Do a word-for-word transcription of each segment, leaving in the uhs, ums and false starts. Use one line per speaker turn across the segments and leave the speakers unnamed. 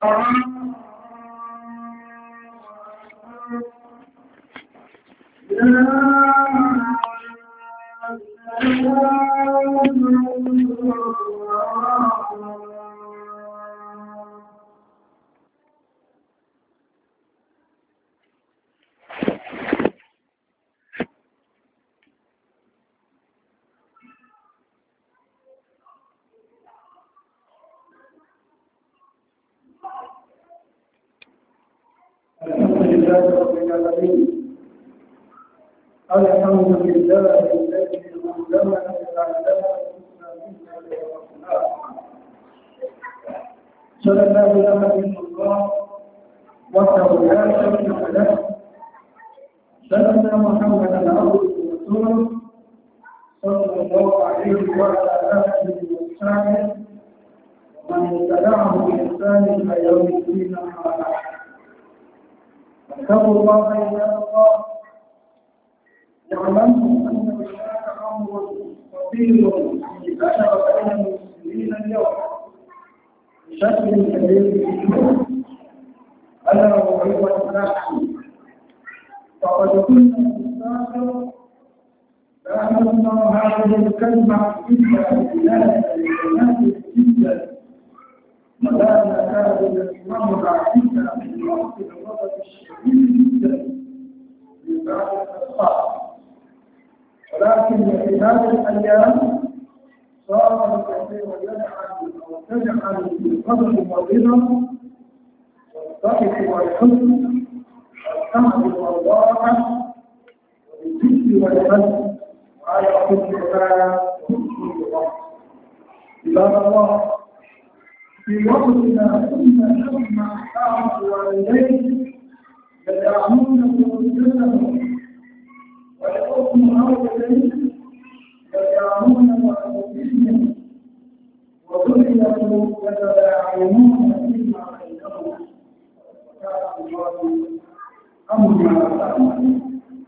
الحمد لله رب العالمين. الحمد لله الذي علمنا الأعلام صلى الله عليه وسلم وحده لا شريك له. سيدنا محمدا عبده ورسوله صلى الله عليه وعلى آله وصحبه ومن تبعه بإحسان إلى يوم الدين. اتقوا الله عباد الله، واعلموا ان هناك امر خطير انتشر بين المسلمين اليوم بشكل كبير جدا، الا وهو النحل. فقد كنا نستاخر فأهمنا هذه الكلمه جدا بذلك الكلمات جدا، ولا نكاد نسمعها الا من وقت الغضب الشديد جدا من بعد الأخطاء. ولكن في هذه الأيام صار الكثير يجعل أو تجعل في الغضب والرضا والضحك والحزن والسعد والراحة والذكر والحزن وعلى كل حال وكل وقت. عباد الله، في وقتنا كنا نسمع بعض الوالدين يدعمون ذريتهم ويحكم أولادهم يدعمون والديهم وذريته يتداعمون فيما بينهم، وكان الله أمرا تعمل.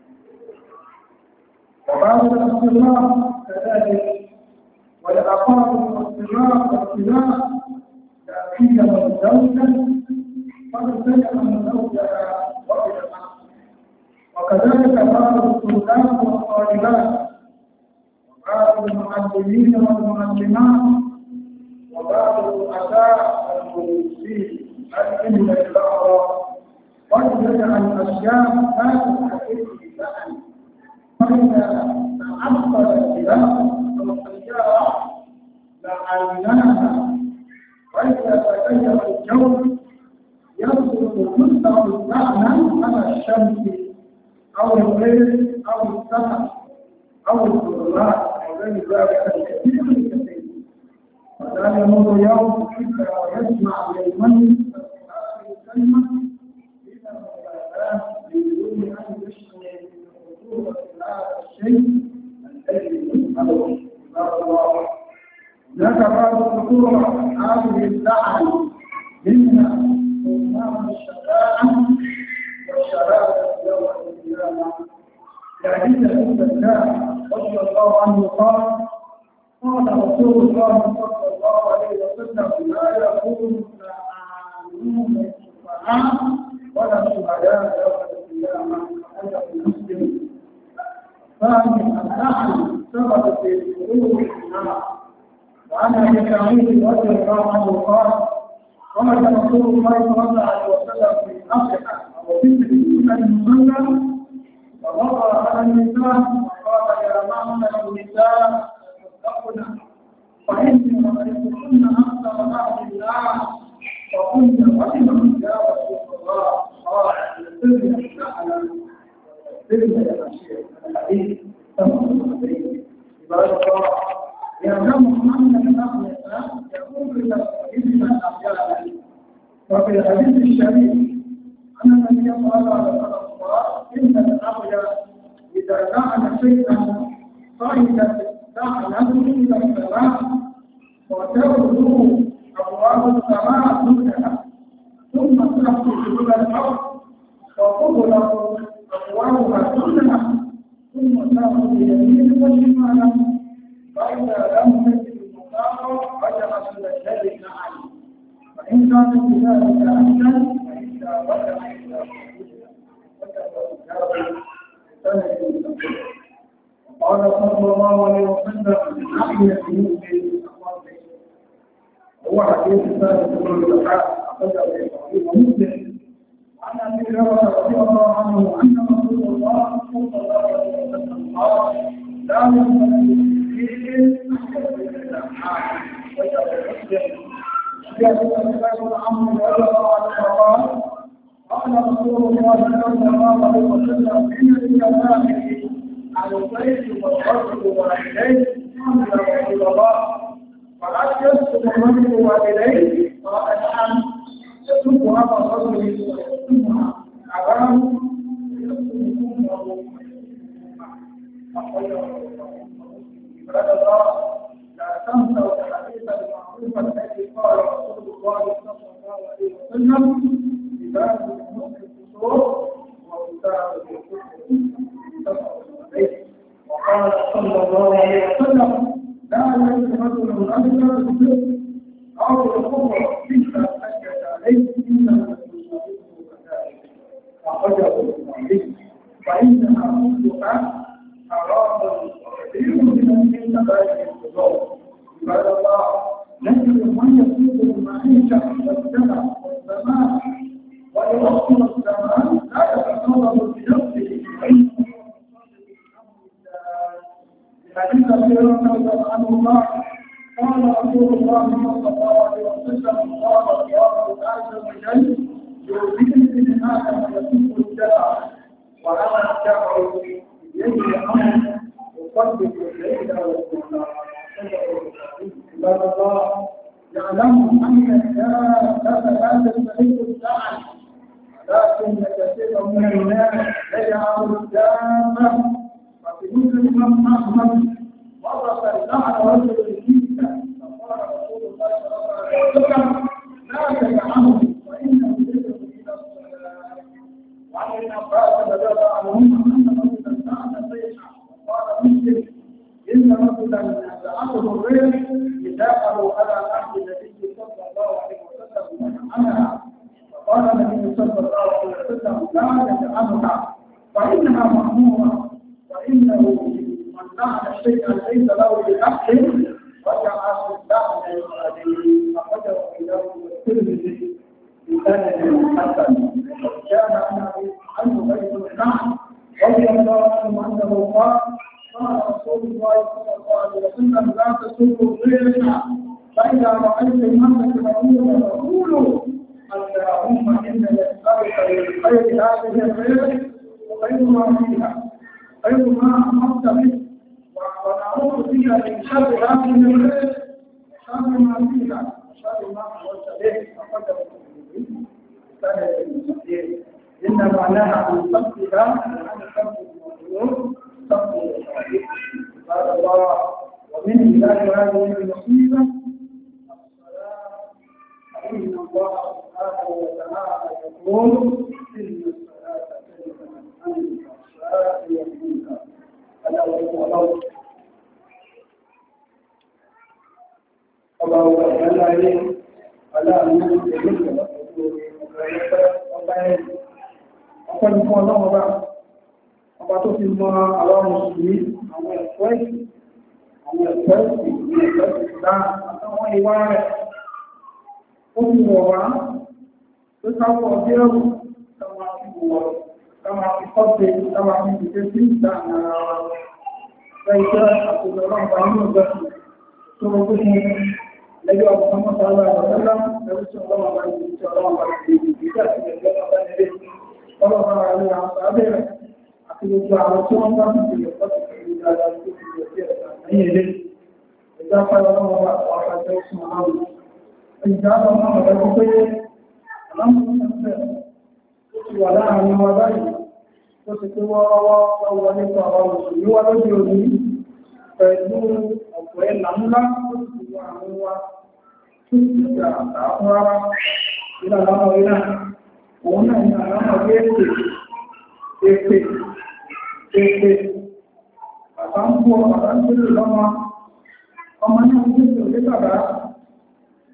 وبعض الاختلاف كذلك، والأقارب والاختلاف والاختلاف تأكيد الزوجة قد سجن زوجها وابنها، وكذلك بعض الطلاب والطالبات وبعض المعلمين والمعلمات وبعض الرؤساء والمدرسين العلم الأخرى قد يجعل أشياء لا تستحق لها، فإذا تعطل الخلاف والسيارة لعيناها، وإذا تغير الجو يصدر مصدر المعنى على الشمس أو الليل أو السماء أو الظلمات أو غير ذلك الكثير الكثير. ولا يمر يوم إلا ويسمع يومين الكلمة إلى مبالاة بدون أن يشعر بخطورة هذا الشيء الذي يسأله. الله هناك بعض الخطورة هذه اللعنة منها إمام الشفاعة والشهادة يوم القيامة. لحديث ابن الله رضي الله عنه قال: قال رسول الله صلى الله عليه وسلم: لا يكون العالمون الشفعاء ولا الشهداء يوم القيامة. أخرجه مسلم. ثاني، اللعن سبب في خروج النار. وعن ابي سعيد رضي الله عنه قال: خرج رسول الله صلى الله عليه وسلم في اضحى او ذكر من المصلى ووضع على النساء وقال: يا معشر النساء تصدقن فاني رايتكن اكثر اهل النار. فقلت: ولم يا رسول الله؟ قال: لسرنا اللعنه لسرنا يا شيخ. الحديث تمام عليه. عباد الله، يعلم أن الأخلاق يكون لتقديم أحيانا. وفي الحديث الشريف أن النبي صلى الله عليه وسلم قال: إن الأخلاق إذا لعن شيئا صعدت لعنته إلى السماء وتغلو أبواب السماء كلها ثم تخرج إلى الأرض وتغلق أبوابها كلها ثم تأخذ يمين وشمالا، فإذا لم تجد المطاع رجعت إلى الذي نعم. فإن كان بذلك أمنا فإذا وجب إلى قال صلى الله عليه وسلم نحن في هو حديث ثابت بن الزكاة أخرجه البخاري ومسلم عن أبي هريرة رضي الله عنه أن رسول الله صلى الله عليه وسلم قال لا يقبل المسلمين أحد إلا حاجة وجه مسلم جاء بن عمرو رضي الله عنه قال قال رسول الله صلى الله عليه وسلم إن للكفاح على البيت والرجل والديه قال يا رسول الله فقد يسلم الرجل والديه قال نعم يسلم هذا الرجل ويسلمها أباه يسلم امه عباد الله لا تنسوا الحديث المعروف الذي قال رسول الله صلى الله عليه وسلم كتاب المسلم القصور وكتاب الكفر وقال صلى الله عليه وسلم لا يجوز رجل رجلا او الكفر الا سجد عليه الا اخرجه البخاري فانها كلها حرام كثير من كبائر الذنوب عباد الله نجد من يسوق المعيشه والسمع والسماء ويوصل الزمان لا يتصرف بنفسه حديث ابي هريره رضي الله قال رسول الله صلى الله عليه وسلم قال الله عز وجل يؤذيني من ادم يسوق الدمع وانا الشعر بيده امر اصدق الليل والنهار عباد الله يعلم ان الناس لا تستحق الزعل لكن كثير من الناس يجعل الدابه وفي مسلم احمد وصف اللعن رجل الجيزه فقال رسول الله صلى الله عليه وسلم لا تجعله وانه يدعو الى الصلاه وعن ابن عباس رضي الله عنهما ان رجلا سعد الريح وقال مسلم ان رجلا سعته الريح يدافع على عهد النبي صلى الله عليه وسلم ومنعها قال النبي صلى الله عليه وسلم لا تجعلها فإنها مأمورة وإنه من لعن شيئا ليس له بحق رجع اللعن للآدمين أخرجه إليه والترمذي بسند حسن كان عنه بيت اللعن رضي الله عنه أنه قال قال رسول الله صلى الله عليه وسلم لا تسبوا الريح فإذا رأيت المنك مأمورا فقولوا اللهم إنا نسألك من خير هذه الريح وخير ما فيها خير ما أمرت به ونعوذ بك من شر هذه الريح وشر ما فيها وشر ما أمرت به أخرجه البخاري إن معناها عن صدقها وعن صدق المظلوم صدق الشريف قال الله ومن علاج هذه المصيبة الصلاة إن الله سبحانه وتعالى يقول إن الصلاة كلمة عن الفحشاء والمنكر ألا ويقول الله تعالى عليه ألا أن يملك ọ̀pọ̀ nìkan ọlọ́run bá ọba tó fi mọ àwọn mùsùlùmí àwọn ẹ̀kọ́ ẹ̀sìn àwọn ẹ̀kọ́ ẹ̀sìn ní ẹ̀kọ́ ẹ̀sìn dáa àtàwọn ìwà rẹ̀ ó fi wọ̀ wá tó sáwọ́ ọdí ẹ̀rù táwọn àfihàn táwọn àfikọ́sẹ̀ táwọn àfihàn sí ìdá ara wa lẹ́yìn àtòjọ ọlọ́run bá nínú ìgbẹ́sìn tó rọ pé fún lẹ́yìn ọ̀pọ̀ mọ́ta aláàbọ̀tẹ́lá ẹ̀rù tí ọlọ́run bá ní ìjọ ọlọ́run bá ní ìjọ ìgbẹ́ ọlọ́run bá ní àwọn sábẹ́rẹ̀ àti gbogbo àwọn tí wọ́n bá ti bèèrè lọ́pọ̀ pẹ̀lú dáadáa tó ti bèèrè sí ẹ̀sà lẹ́yìn ilé ìjá pàdé ọlọ́run bá àwọn àjẹ́ òsùn àwọn ìjá ọlọ́run bá wọ́n pé alámọ̀lẹ́sẹ̀ tó ti wà láàrin wa báyìí tó ti pé wọ́ọ́rọ́wọ́ lọ́wọ́ nípa àwọn òṣèlú wa lóde òní pẹ̀lú ọ̀pọ̀ ẹ̀là ńlá tó ti wà àwọn wa tó ti gbà àtàkùn rárá ìlànà ìlànà òun náà ní àwọn ọmọdé èpè èpè èpè bàbá ń bọ́ bàbá ń gbèrè lọ́mọ ọmọ náà ń gbèrè lé bàbá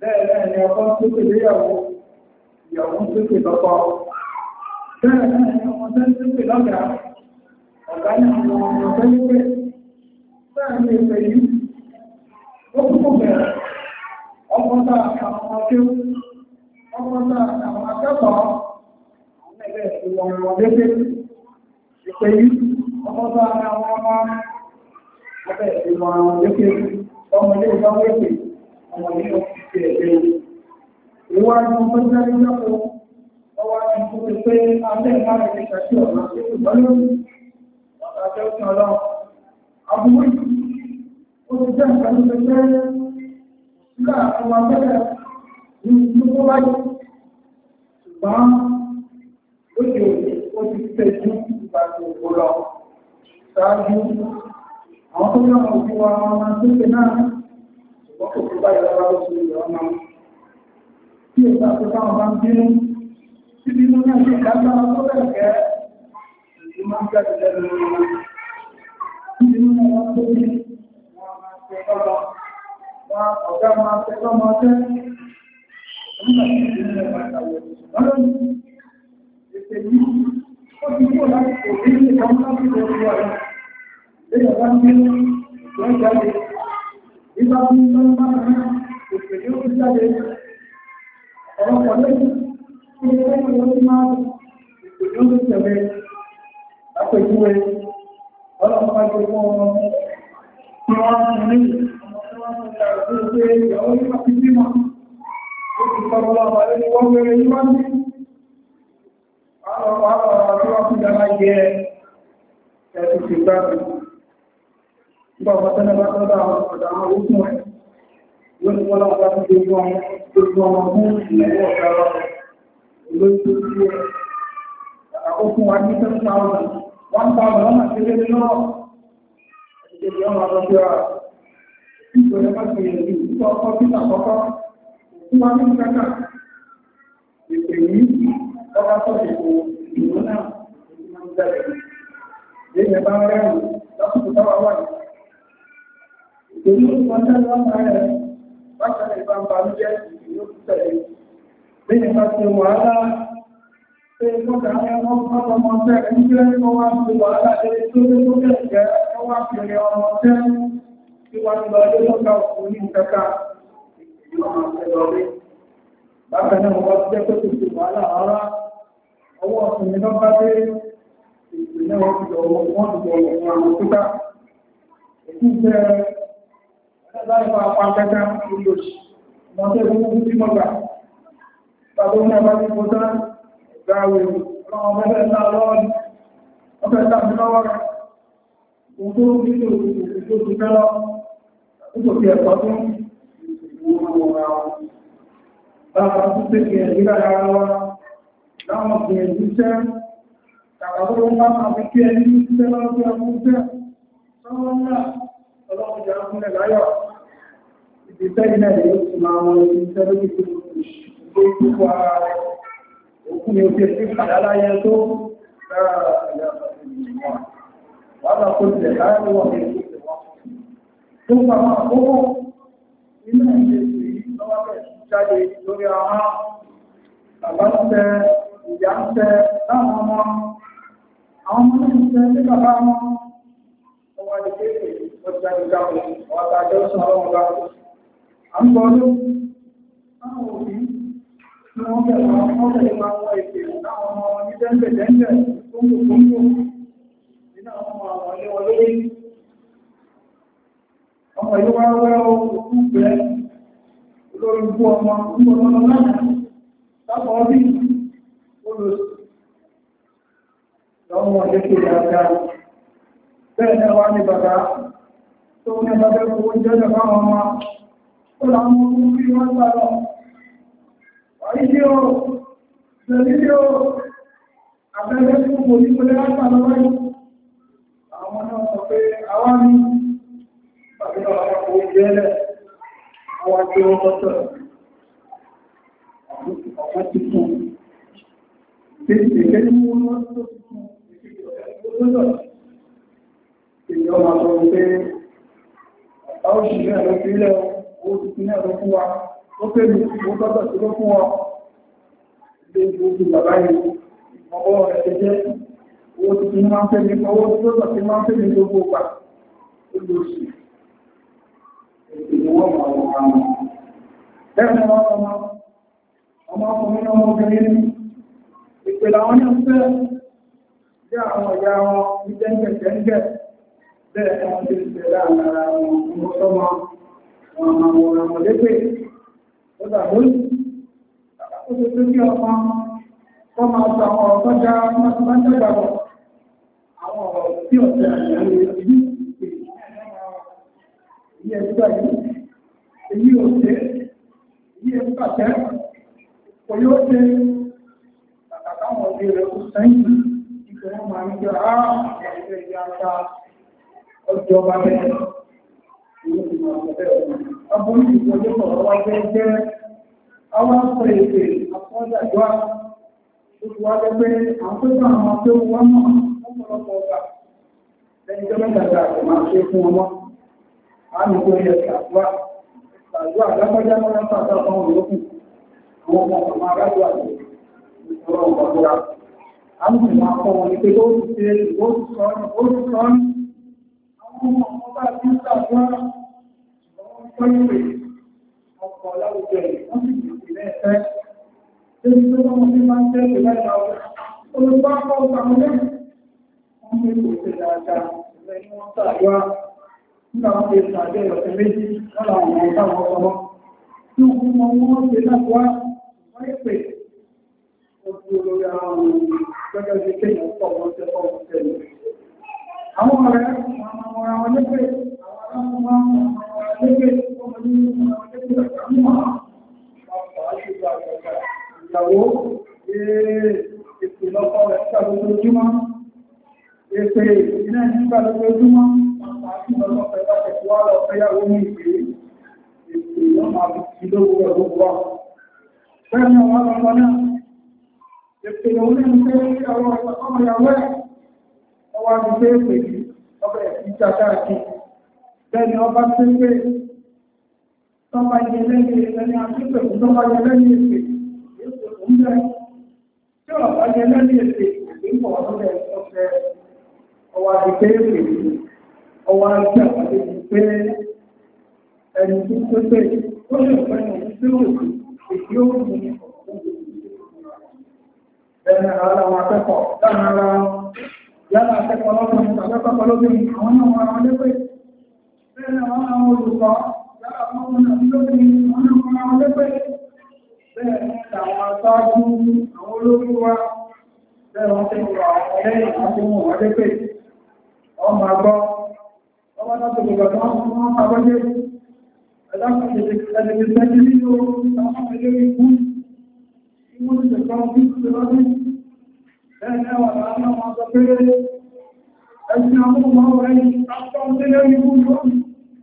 bẹ́ẹ̀ náà ni ọkọ tó pè léyàwó ìyàwó tó pè lọ́kọ bẹ́ẹ̀ náà ni ọmọ tó pè lọ́gà ọ̀gá ní àwọn ọmọ tó pè bẹ́ẹ̀ ni èpè yìí ó kúkú bẹ̀rẹ̀ ọkọ̀ tá àwọn ọmọ tó ọkọ̀ tá àwọn akẹ́kọ̀ọ́ àwọn ẹgbẹ́ ìwọ̀n wọn lédè ìpè yìí ọkọ̀ tá àwọn ọmọ ẹgbẹ́ ìwọ̀n wọn lédè ọmọ ilé ìwọ̀n lédè ọmọ ilé ìwọ̀n ìwádìí tó jẹ́ ìjọ́pọ̀ ọwọ́ àti tó pé alẹ́ ìmáàrẹ̀ ní ṣàṣí ọ̀nà tí ó gbọ́lọ́ ọ̀tàjẹ́ òṣìṣẹ́ ọlọ́run àbúrú ó ti jẹ́ ìpẹ̀lú pé sílá àwọn abẹ́rẹ̀ ní ìlú tó wáyé ṣùgbọ́n lókè òní ó ti tẹ́jú ìgbà tó kó lọ ṣáájú àwọn tó yọ òbí wa ọmọ tó ṣe náà ṣùgbọ́n kò tó báyìí lọ́wọ́ lóṣù ìrọ̀nà tí ó bá tó báwọn bá ń bínú tí bínú náà ṣe dágbà tó bẹ̀rẹ̀ kẹ́ ìdí máa ń jáde lẹ́nu wọn tí bínú náà wọ́n tó bí wọ́n máa ṣe lọ́wọ́ wọn ọ̀gá máa ṣe lọ́mọ tẹ́ nígbà tí ìdí náà máa ṣàwọ̀ ṣùgbọ́n lónìí ètè yìí ó ti kó láti kò bí ní ìkan láti lọ sí ọ̀rẹ́ lẹ́yìn ọ̀gá ń bínú ìwọ́n jáde nígbà tí wọ́n bá náà ètè yóò fi jáde ọ̀pọ̀lọpọ̀ lẹ́yìn tí ó rẹ̀ ló máa ìpòjú ló tẹ̀lé àpèjúwe ọlọ́pàá gbogbo ọmọ tí wọ́n ń rí ọmọ tí wọ́n ń rí àrùn tó gbé ìyàwó ní wọ́n ti bímọ ó ti kọ́ ọlọ́pàá lẹ́yìn wọ́n wẹ́rẹ́ yíwá ní ọlọ́pàá ọ̀rọ̀ tí wọ́n fi dára jẹ ẹ̀sùn ti gbá mi nígbà ọmọ tẹ́lẹ̀ bá tọ́lá ọ̀dọ̀ àwọn ogun rẹ̀ yóò ní wọ́n lọ́wọ́ bá ti gbogbo ọmọ gbogbo ọmọ mú ìlẹ̀wọ̀ ọ̀gá ọ̀rọ̀ olóòtú sí ẹ̀ àkókún wa ní ten thousand one thousand ọmọ tí lé lọ́wọ́ ìgbèjì ọmọ ọdọ́gbé wa ìgbèjì ọmọ tí lè rí ìgbà ọkọ̀ tí àkọ́kọ́ fún wa ní kẹta ìpè yìí ọba tó ti kò ìlú náà ìlú máa ń jáde lẹ́yìn bá rẹ̀rùn lọ́kùnkùn táwa wà ní ìgbèjì ọmọ tẹ́lẹ̀ ọmọ rẹ̀ bákan ìbá ń bá ń jẹ́ ìlú tẹ̀lé lẹ́yìn bá ti wàhálà pé kọ́kà ẹmọ́ ọmọ tẹ́ ẹgbẹ́ tó wá ń fi wàhálà ẹgbẹ́ tó lé tó kẹ́kẹ́ tó wá fi rẹ ọmọ tẹ́ tí wá ń lọ ilé lọ́gbà òkú ní kẹta ìlú ọmọ ẹlọ́rí bákan náà wọ́n jẹ́ pé kò sí wàhálà rárá ọwọ́ ọ̀sìn ní lọ́gbà dé ìpínlẹ̀ wọn ti lọ́wọ́ wọn ti lọ́wọ́ àwọn tó ká èkú jẹ́ ẹgbẹ́ apákẹ́kẹ́ olóòṣì ọmọdé ìwọ̀n tí mọ́gbà tàbí ọmọ ọmọ ní mọ́ta ìgbàwé ọmọ ọmọdé náà lọ́wọ́ ní ọmọdé tàbí lọ́wọ́ rẹ̀ ohun tó ń nílò ìgbò ti fẹ́ lọ nígbò tí ẹ̀kọ́ tó ń ìwọ̀n ara wọn láwọn tó tẹ́kẹ̀ ìgbà ara wa láwọn gbìyànjú jẹ́ kàkàtọ́ ló bá máa fi kí ẹni ní iṣẹ́ lọ́wọ́ tí a mú jẹ́ sọ́wọ́ náà ọlọ́run jẹ́ ọkùnrin láyọ̀ ìdíṣẹ́ ilẹ̀ yóò ti máa wọn iṣẹ́ lórí tó gbogbo ara rẹ̀ òkú ni ó ti fi padà láyé tó lára ìyá ìwọ̀n wọ́n bá kó jẹ̀ láyé wọ́n ní ìlú tó bá máa kókó nínú ìṣẹ́ sí lọ́wọ́ bẹ̀ jáde lórí àwọn bàbá ń tẹ ìyá ń tẹ láwọn ọmọ àwọn ọmọ ń tẹ ní bàbá wọn ọwọ́ ìkéèké ọjà ìjáwó ọ̀tà àjọsùn ọlọ́run bá a ń bọ́ ló àwọn òbí tí wọ́n bẹ̀rẹ̀ wọn wọ́n bẹ̀rẹ̀ máa wọ́n èdè láwọn ọmọ ní dẹ́ńdẹ̀dẹ́ńdẹ̀ tó ń gbogbo nínú àwọn ọmọ àwọn ilé wọn lórí ọmọ yìí wá wẹ́ òkú bẹ́ olórí bú ọmọ ń bọ́ lọ́nà náà lápọ̀ ọdí olóòsì lọ́wọ́ ọdẹ́kẹ́ dáadáa bẹ́ẹ̀ náà wá ní bàbá tó ní bàbá kò jẹ́ lọ́wọ́ ọmọ ó láwọn ọmọ bí wọ́n sá lọ wáyé o lẹ́lẹ́ o abẹ́rẹ́ fún mo ní pẹ́lẹ́ látà lọ́wọ́ yìí àwọn náà sọ pé àwa ní tàbí àwọn ọmọ ìjẹ́lẹ̀ àwọn tí ó kọ́tọ̀ ọ̀pọ̀ ti fún títí kẹ́lú wọn tó ti fún ìgbẹ̀rẹ̀ ìjọba sọ pé ọ̀pá òṣìṣẹ́ ẹ̀rọ fílẹ̀ owó tuntun náà ló fún wa ó pè mí ó tọ́tọ̀ sí ló fún ọ ilé ìgbòho bàbá yìí ọwọ́ rẹ̀ ti jẹ́ owó ti fi máa ń fẹ́ mi owó tí ó tọ̀ sí máa ń fẹ́ mi gbogbo gbà ó lò sí èdè wọ́n máa wọ́n máa wọ́n bẹ́ẹ̀ ni wọ́n ọmọ ọmọ ọkùnrin ọmọ obìnrin ìpèlè àwọn ní ọ̀fẹ́ jẹ́ àwọn ọ̀yá wọn ní jẹ́ǹkẹ̀ẹ́ǹkẹ̀ bẹ́ẹ̀ ni wọ́n ti ṣe láàárín ara wọn ọmọ sọ́mọ wọn àwọn ọmọ ọmọ lépè ó dà lórí ó ti tó kí ọmọ kọ́ máa sọ àwọn ọ̀rọ̀ tọ́já máa ń dẹ́gbàgbọ́ àwọn ọ̀rọ̀ tí ọ̀tẹ̀ àyàwó ìlú ìyẹ́ ìgbà yìí èyí ò tẹ́ èyí ẹ̀ ń pàtẹ́ kò yóò tẹ́ àtàkàwọn ọdẹ rẹ̀ kò sẹ́yìn ìfẹ́ wọn máa ń jẹ́ ààrùn ìgbà ìyá ta ọjọ́ bá bẹ́ẹ̀ ìlú ìgbà ọ̀tẹ̀ ọ̀bọ̀n ìgbòjò sọ̀rọ̀ wá jẹ́ jẹ́ àwọn àpọ̀ èdè àpọ̀dàjọ́ Ìwádẹ́ pé àwọn tó bá àwọn tó wọ́n mọ̀ ọ̀pọ̀lọpọ̀ ọgbà lẹ́yìn tó mẹ́gbàgbà àti máa ṣe fún ọmọ. A ní kó yẹ ṣàdúrà. Ṣàdúrà lápọ́já mọ́ra pàtàkì àwọn olókùn. Àwọn ọmọ ọmọ aráàlú àti ìṣòro ọ̀pọ̀lọpọ̀. A ń sì máa kọ́ wọn ní pé ó ti ṣe ó ti sọ ọ́nà ó ti sọ ọ́nà. Àwọn ọmọ ọmọ bá ti ń ṣàdúrà. Wọ́n kọ́ ìpè ọkọ̀ láwùjọ yìí wọ́n sì gbìyànjú lẹ́ẹ̀fẹ́. Èyí tó wọ́n fi máa ń tẹ́ ìlú láìka ọ̀rọ̀. Olùgbà kọ́ ọ̀pọ̀ àwọn ilé. Wọ́n fi kò ṣe dáadáa lẹ́yìn wọ́n tààdúrà. Nígbà wọ́n fi ṣàdé ọ̀sẹ̀ méjì wọ́n làwọn ọmọ táwọn ọmọ. Tí ó fún wọn wọ́n ṣe láti wá wọ́n yẹ pé ó fi olórí ara wọn gẹ́gẹ́ bí kéèyàn pọ̀ wọ́n tẹ́ pọ̀ wọ́n tẹ́ lọ. Àwọn ọ̀rẹ́ àwọn ọmọ wọn lépè àwọn aláwọ̀ wọn lépè wọ́n mọ ní wọn lépè àgbà ìyàwó ètò lọ́pọ̀ rẹ̀ ṣàlójójúmọ́ ètò iná nígbà lójoojúmọ́ àti ọlọ́pẹ̀ láti wá lọ fẹ́yàwó ní ìgbé ètò ìlọ́mà àti lówó rẹ̀ gbogbo wà. Bẹ́ẹ̀ ni ọmọ ọmọ náà ètò ìlọ́wọ́ ní pé ọmọ ìyàwó ẹ̀ ọwọ́ àdúgbò èpè ọbẹ̀ ìjàkáàkì bẹ́ẹ̀ ni ọba tí pé tọ́pá yẹ lẹ́yìn ẹni àti pẹ̀lú tọ́pá yẹ lẹ́yìn èpè tí ọ̀pá jẹ lẹ́lẹ́ èdè ìpínpọ̀ ọ̀rọ̀ ọ̀fẹ́ ọwà ìpé èdè ọwà ìpé àpàdé ìpé ẹni tí ó pé ó lè pẹ́ ní tí ó rí èdè ó mú ní ẹni ara wọn akẹ́kọ̀ọ́ dáná ara yálà akẹ́kọ̀ọ́ lọ́gbọ̀n akẹ́kọ̀ọ́ lọ́gbọ̀n àwọn náà wọn àwọn lépè bẹ́ẹ̀ àwọn àwọn olùkọ́ yálà àwọn náà lépè bẹ́ẹ̀ ní àwọn aṣáájú àwọn olórí wa bẹ́ẹ̀ wọ́n tẹ́ ìwà ọ̀lẹ́yìn àti wọn wà lẹ́pẹ̀ ọmọ àgbọ́ ọmọ láti gbogbo àwọn ọmọ àgbọ́jẹ́ ẹ̀dàkùnrin ẹ̀dẹ̀gbẹ̀sẹ̀ nínú àwọn ilé ikú tí wọ́n ti tẹ̀kọ́ bí i lọ́dún bẹ́ẹ̀ ní àwọn àwọn ọmọ sọ pé ẹ̀sìn àwọn ọmọ ọ̀rẹ́yìn àtọ́ ikú lọ́dún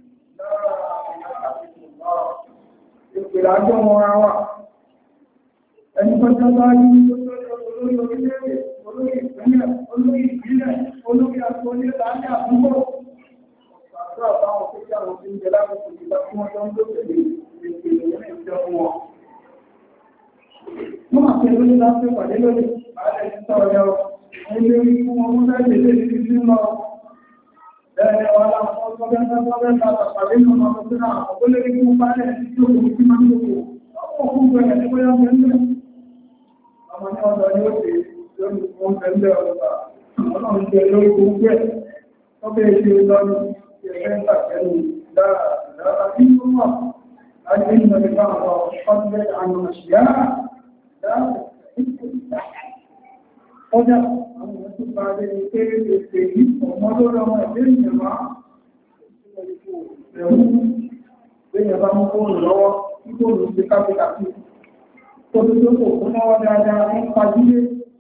ìpìlẹ̀ àjọ wọn wà ẹni pẹ́jọ́ bá ní olórí orílẹ̀-èdè olórí ìpínlẹ̀ olórí ìpínlẹ̀ olórí àtúnlé láàrín àdúgbò ọ̀pọ̀ àtàwọn òṣèlú àwọn tí ń jẹ lábùkù ìgbà tí wọ́n jọ ń tó tẹ̀lé ìpínlẹ̀ ní ìjọ wọn. wọ́n máa fẹ́ lórí láti pàdé lórí ààrẹ ti sọ ọ̀yọ́ ilé orí fún wọn mú láti lè fi sí lọ ẹ̀rẹ̀ wà láwọn ọgbọ́n bẹ́ẹ̀ bẹ́ẹ̀ pàdé nínú ọmọ tó náà ọgbọ́n lórí fún bálẹ̀ tí ó kò sí máa ń gbogbo ọkọ̀ fún bẹ̀rẹ̀ ní bóyá bẹ́ẹ̀ ọmọ ní ọ̀dọ̀ ni ó ṣe lórí fún ẹgbẹ́ ọ̀dọ̀ ọlọ́run jẹ lórí fún gbẹ́ ọbẹ̀ ṣe lọ́nà ẹgbẹ́ ìtàkẹ́lú dáadáa tí ó wà láti ní ọdún bá àwọn ọdún àwọn àṣìyá ọjà àwọn ọdún bá rẹ̀ ní pé ètè yìí ọmọ lórí ọmọ ẹgbẹ́ ìyẹ̀má ẹ̀rù lẹ́yìn bá mú fóònù lọ́wọ́ tí fóònù ṣe kápẹ́kàpẹ́ Tọ́tọ́ tó kò fún ọwọ́ dáadáa ń pàdílé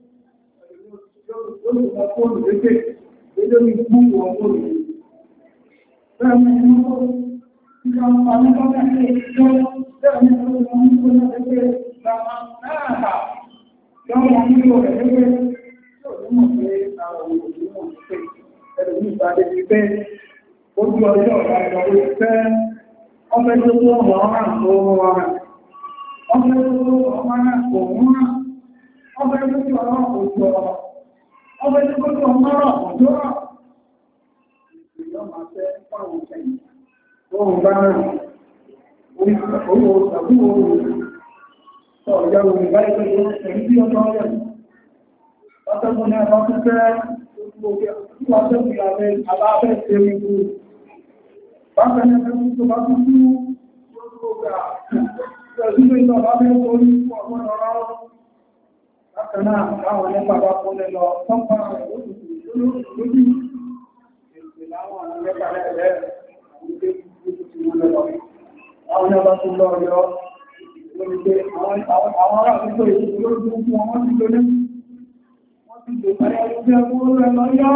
lórí ọmọ fóònù lékè lórí fún ìwọ̀n fóònù. Bẹ́ẹ̀ ni wọ́n tí wọ́n pa ní ọmọ ẹgbẹ́ tó bẹ́ẹ̀ ni wọ́n mú fóònù lékè láàá náà lọ́wọ́ nílò rẹ̀ lékè tí ò ní mọ̀ pé àwọn olùdíwọ̀n pé ẹ̀rù ní ìbádé ti pé ojú ọjọ́ ọ̀gá ìjọba fẹ́ ọmọ ẹgbẹ́ tó wọ́n wọ́n rán tó wọ́n rán ọbẹ̀ tó ọmọ náà kò mú náà, ọbẹ̀ tó tó ọ̀rọ̀ òjò ọ̀rọ̀, ọbẹ̀ tó tó ọmọ rọ̀ òjò rọ̀. Ìjọ máa fẹ́ fáwọn ìṣẹ̀yìn. Oòrùn bá rẹ̀, orí àbúrò oòrùn, sọ ìyá oòrùn báyìí pé ẹ̀rí bí ọjọ́ rẹ̀. Ọjọ́ ní ẹ̀rọ tó fẹ́ ọjọ́ ìyàwó àbábẹ́ ṣe rí bú. Bákan ní ẹgbẹ́ tó bá tún tú Ìjọba ìjọba bẹ́ orí fún ọgbọ́n ọ̀rọ̀ bákan náà láwọn nípa bá kó lẹ lọ tọ́pá rẹ̀ lójú èsì láwọn nípa rẹ̀ àwọn ilé ìgbésí tí wọ́n lọ. Àwọn ọba tó lọ yọ lórí pé àwọn ará àdúgbò ìlú lórí fún wọn wọ́n ti lóní. Wọ́n ti lè parí ẹgbẹ́ ẹgbẹ́ rẹ̀ lọ yọ.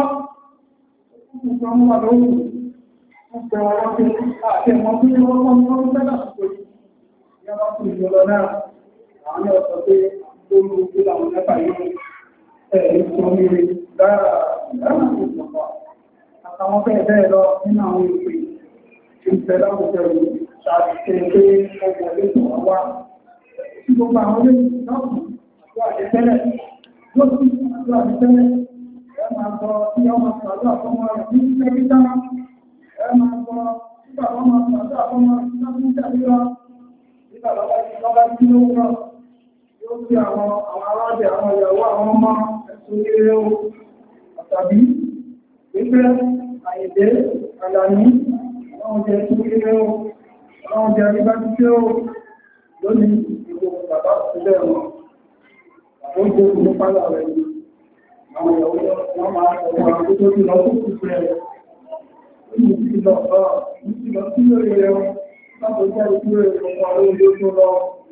Ó kúrò wọn wà lóhùn. Wọ́n pẹ̀wọ̀ wọ́n ti àti ẹ̀mọ́ tó yẹ wọ́n wọ́n wọ́n tẹ́lá Yọ́bá fún ìjọba náà, àwọn ọ̀sọ̀ pé ó mú kí àwọn mẹ́fà yóò ẹ̀rí fún oríire dára ìdára ìjọba. Àtàwọn bẹ́ẹ̀ bẹ́ẹ̀ lọ nínú àwọn ìpè tí ń tẹ́lá òjò ìlú ṣàtìṣẹ́ pé ọgbọ̀n lè tọ̀ wá. Tí gbogbo àwọn olè lọ́kùn àti àdẹ́tẹ́lẹ̀, yóò sì àti àdẹ́tẹ́lẹ̀, ẹ máa gbọ́ tí ọmọ sàádọ́ àfọmọ rẹ̀ ní kẹ́kítà, ẹ máa gbọ́ tí bàbá máa sàádọ́ àfọmọ rẹ̀ ní Lọ́gbà tí ó rọ̀ yóò fi àwọn aráàdẹ̀ àwọn ìyàwó àwọn ọmọ ẹ̀sùn ilé o. Àtàbí, wípé àyèdè, àlàní, àwọn jẹ́ ẹ̀sùn ilé o, àwọn jẹ́ àríbá tí ó lónìí ìgbò bàbá sílẹ̀ wọn. Àwọn jẹ́ ìlú pálà rẹ̀ ni. Àwọn ìyàwó wọn máa sọ̀rọ̀ àwọn tó tó ti lọ tó kù sí ẹ̀. Ó ní ti lọ sí lórí rẹ̀ wọn. Láti jẹ́ ìpínlẹ̀ ìrọ̀pọ̀ àwọn ilé tó lọ,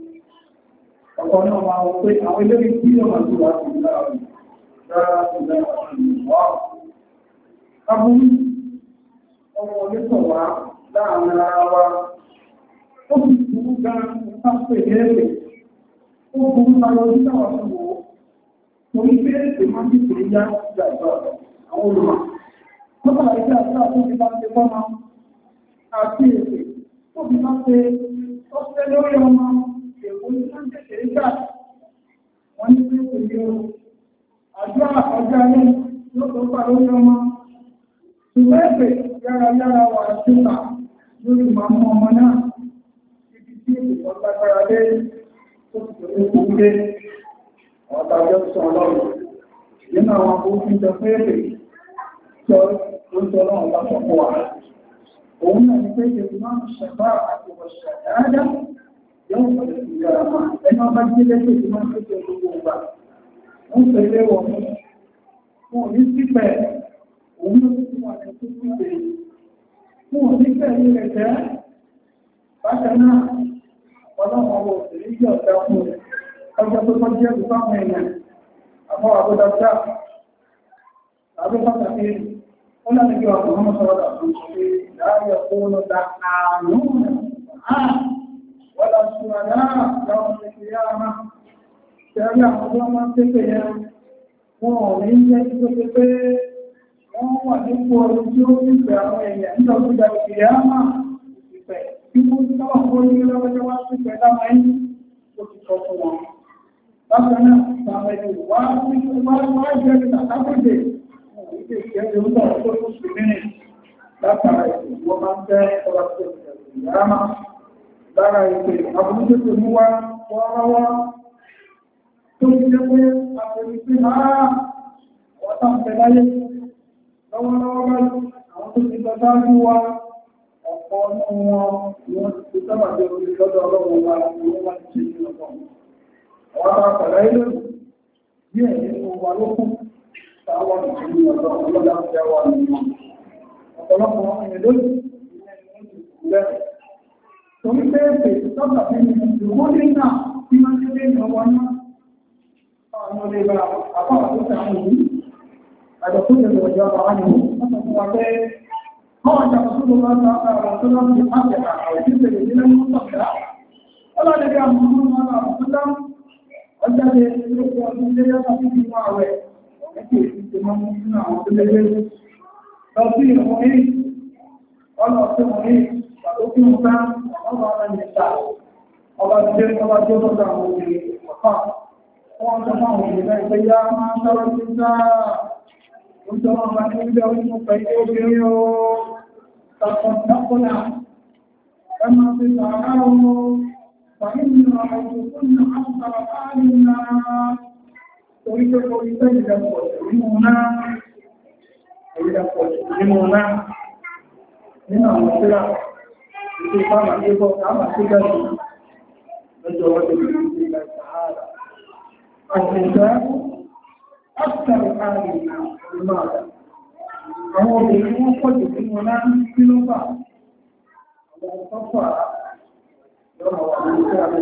ọ̀pọ̀ náà máa wọ́n pé àwọn ilé tí ó máa tó wà sí láàrín dára ìlẹ̀ wà. Abúrú, ọmọ olóṣọ̀ wá láàrín ara wa, ó sì burú gan-an nípa pè ní ẹ̀rẹ̀. Ó burú máa lọ sí àwọn ọmọ wo, torí pé èdè máa ti pè yá ìgbà àwọn olùmọ̀. Wọ́n tàbí àti àti àti bá ti fọ́nà àti èdè. Ó fi máa ṣe ọ́sẹ́ lórí ọmọ èwo ní sáńtẹ̀ ṣẹ̀ríkà. Wọ́n ní pé kò yẹ o. Àjọ àkọjá ní ló tó pà lórí ọmọ. Ṣùgbọ́n ẹ̀fẹ̀ yára yára wà síta lórí máa mú ọmọ náà. Ibi tí èdè kan lágbára dé tó ti tó kó gbé. Ọ̀tá jọ sọ ọlọ́run. Nínú àwọn akókò jọ pé èdè sọ oúnjẹ ọlọ́run bá sọ fún wa. Òun náà ni pé ìlú máa ń ṣẹ̀fà àti ọ̀ṣẹ̀ dáadáa yóò pẹ̀lú ìjọra máa ẹni ọba jílẹ̀ tó ti máa ń pèsè gbogbo ọgbà. Wọ́n pẹ̀lú ẹwọ̀ mú. Wọ́n ò ní sípẹ̀ òun ló ti wà ní tó ti pè. Wọ́n ò ní pẹ̀lú rẹ̀ jẹ́. Bákan náà, ọlọ́run ọwọ́ òṣèré yí ọ̀dá fún ọjọ́ tó kọ́ jẹ́ ìfáwọn èèyàn. Àbọ̀ àbúdàdà. Àbí pàtàkì Wọ́n láti kí ọkùnrin ọmọ sọ́rọ̀ àwọn ṣe láàrín ọkùnrin lọ́dá ààrùn àà wọ́n lọ ṣùgbọ́n náà láwọn ṣe kìí àmá. Ṣẹ̀rí àwọn ọmọ máa ń tẹ́kẹ̀ yẹn, wọ́n ò ní jẹ́ tí ó pé pé wọ́n wà nípò ọdún tí ó fi pẹ̀ àwọn èèyàn nígbà tó jà kìí àmá ìpẹ̀ tí ó ń sábà kó ní lọ́wọ́jọ́ wá sí pẹ̀ láwọn ẹni tó ti sọ fún wọn. Bákan náà, àwọn ẹni wá wá jẹ́ ìtàkàkùnjẹ Ìgbé ìgbé ìgbé tó tó sì mìíràn látara ìwọ̀n máa ń jẹ́ ọ̀rọ̀ tó ìyára lára ìpè àbúrúkú tó mú wá wọ́wọ́wọ́ tó ń jẹ́ pé àpẹẹrẹ pé máa wọ́n tàn tẹ láyé lọ́wọ́lọ́wọ́ báyìí àwọn tó ti gbọ́dá ní wa ọ̀pọ̀ ọmọ wọn ni wọ́n ti sábà jẹ́ orí lọ́dọ̀ ọlọ́wọ́ wa ni wọ́n wá ti ṣe ní ọ̀pọ̀ àwọn bá pẹ̀lá ilé díẹ̀ nínú wa lókùn Àwọn ìṣẹ́lú ọ̀dọ́ ọlọ́dá ń jẹ́ wà nínú ọ̀pọ̀lọpọ̀ ọmọ lórí ilẹ̀ torí pé èpè sọ́gbà bí i ìwọ́n ní náà tí máa ń lé ní ọwọ́ náà àwọn olè bá àpá àtúnṣe àwọn òní àjọ̀kúnlẹ̀ lọ́jọ́ àwọn àníwò wọ́n sọ fún wa pé kọ́wọ́n jà fún ló máa ń sáà àwọn tó lọ́pọ̀ ìpàdé àwọn ìdíjẹ̀ ìdílé mú sọ̀tà ọlọ́dẹ̀ bí àwọn ọmọ ọmọ àwọn tó dá ọjọ́ lè lókè ọdún lé yọ́ta sí ìwọ̀n àwẹ̀ Ẹgbẹ́ ìfẹ́ máa mú sínú àwọn tó lẹ́gbẹ́ lọ sí ìwọ̀n ní ọ̀nà tí wọ́n ní pàtó kí wọ́n bá ọmọ ọmọ ìyẹ̀ta ọba jẹ́ ọba jẹ́ lọ́dọ̀ àwọn obìnrin ọ̀pá wọ́n tó máa wọ̀n ìgbẹ́ ìgbẹ́ yá máa ń sọ́rọ̀ sí sáà ó jọ máa bá ní ilé orísun pẹ̀lú obìnrin o tàkọ̀tàkọ̀lá ẹ máa fi sàárá o fàílì ọ̀rọ̀ òkùnkùn náà ń sàrọ̀ láàrin náà torí pé kò rí pé ìdẹ̀pọ̀ nínú náà ìdẹ̀pọ̀ nínú náà nínú àwọn ìṣẹ́lá ìṣẹ́ ìfàmà ní ẹgbọ́ àmà sí gẹ́gẹ́ lọ́jọ́ wọ́n tó rí ìgbà ìsàárà àṣìṣẹ́ àṣìṣẹ́ àárín ìmáàdà àwọn obìnrin wọ́n pọ̀ jù nínú náà kí ló fà àwọn ọ̀pọ̀ lọ́nà wà ní ìṣẹ́ àmì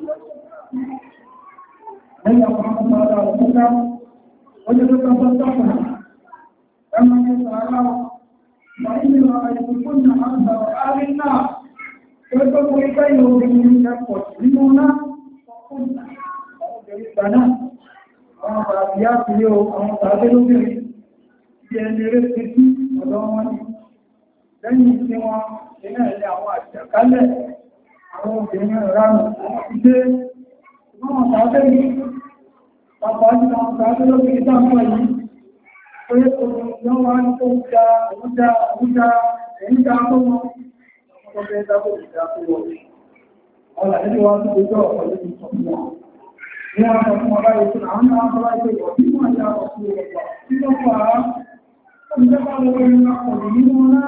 lẹ́yìn àwọn ọmọ ọmọdé ọ̀pọ̀lọpọ̀ wọ́n jẹ́ tó tọ́pọ̀ tọ́pọ̀ ẹmọ ní sàárà wà ní ìlú àìsùnkún náà àtàrà àárín náà tó tó kó ipẹ́ yóò rí ní ẹ̀pọ̀ nínú náà ọkùnrin àwọn obìnrin ìgbà náà àwọn àbíyá sí yóò àwọn tàbí lóbìnrin bí ẹni eré ti tí ọ̀dọ́ wọn ní lẹ́yìn tí wọ́n iná ilẹ̀ àwọn àjàkálẹ̀ àwọn obìnrin ìrànà ti dé wọ́n tàbí ní pàpà jùlọ àwọn tàbí lóbìnrin ìdámọ́ yìí pé òun wá ní tó já òújá òújá èyí já tó wọn ọmọ bẹ́ẹ̀ dábò ìjá tó wọ́n ọlà nílé wá tó gbogbo ọ̀pọ̀ lórí sọ fún wọn ní wọ́n sọ fún ọlá ìṣẹ́ àwọn náà sọ láì pé ìwọ̀n tí wọ́n já ọ̀pọ̀ ọ̀pọ̀ tí ó fà á ó ń jẹ́pá lórí ọkọ̀ nínú náà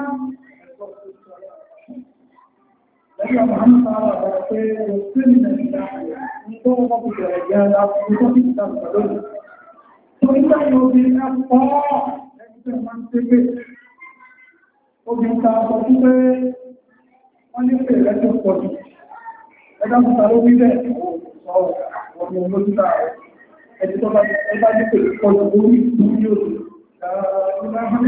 lẹ́yìn ọmọ àmì sára àbára pé ó sí ní nàìjíríà ní tó wọ́n kọ́ bẹ̀rẹ̀ jẹ́ aláàbò tó ti dá lónìí tó nígbà yóò bí ẹ̀pọ̀ ẹgbẹ́ máa ń tẹ́gbẹ́ obìnrin ta sọ fún pé wọ́n ní pé rẹ̀ tó pọ̀ jù ẹgbẹ́ mọ́ta ló wílẹ̀ wọ́n ni olójútà rẹ̀ ẹni tó bá ní pé pọ̀ jù lórí ìlú yóò ìgbà ẹni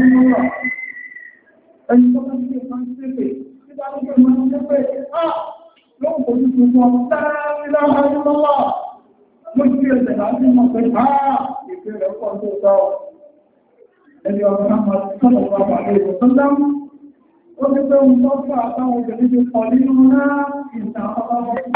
tó bá ní pé máa ń tẹ́gbẹ́ nígbà tó pé máa ń tẹ́gbẹ́ lóhùn kò ní tuntun láàrín lọ́wọ́ mo ti rí ẹ̀sẹ̀ láti mọ̀ pé àà ìpé rẹ̀ pọ̀ tó tọ́ ẹni ọdún náà máa tọ́lọ̀ wà pàdé ìwọ̀sán dámú ó ti pé ohun tó fà àtàwọn obìnrin ti pọ̀ nínú náà ìta ọlọ́wọ́ wọ́n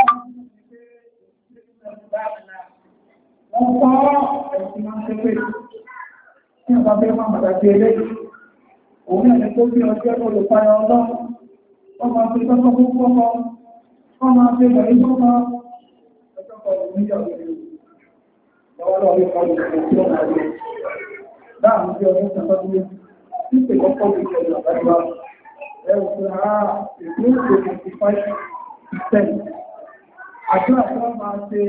pọ̀ ẹ̀sìn máa ń ṣe pé ní ọba bẹ́ẹ̀ máa mọ̀dá sí ilé òun ẹni tó bí ọjọ́ olùpayọ ọlọ́ wọ́n máa fi tọ́kọ́ púpọ̀ wọ́n máa fi bẹ̀rẹ̀ tó máa ọjọ́ kọ̀ọ̀lù níjọ́ láàrín tí ọdún sàtọ́dúnlé tí pè lọ́pọ̀ ìṣẹ̀lẹ̀ àbájúwá ẹ̀rù tí a èdè òkè twenty-five percent àjọ àjọ máa ṣe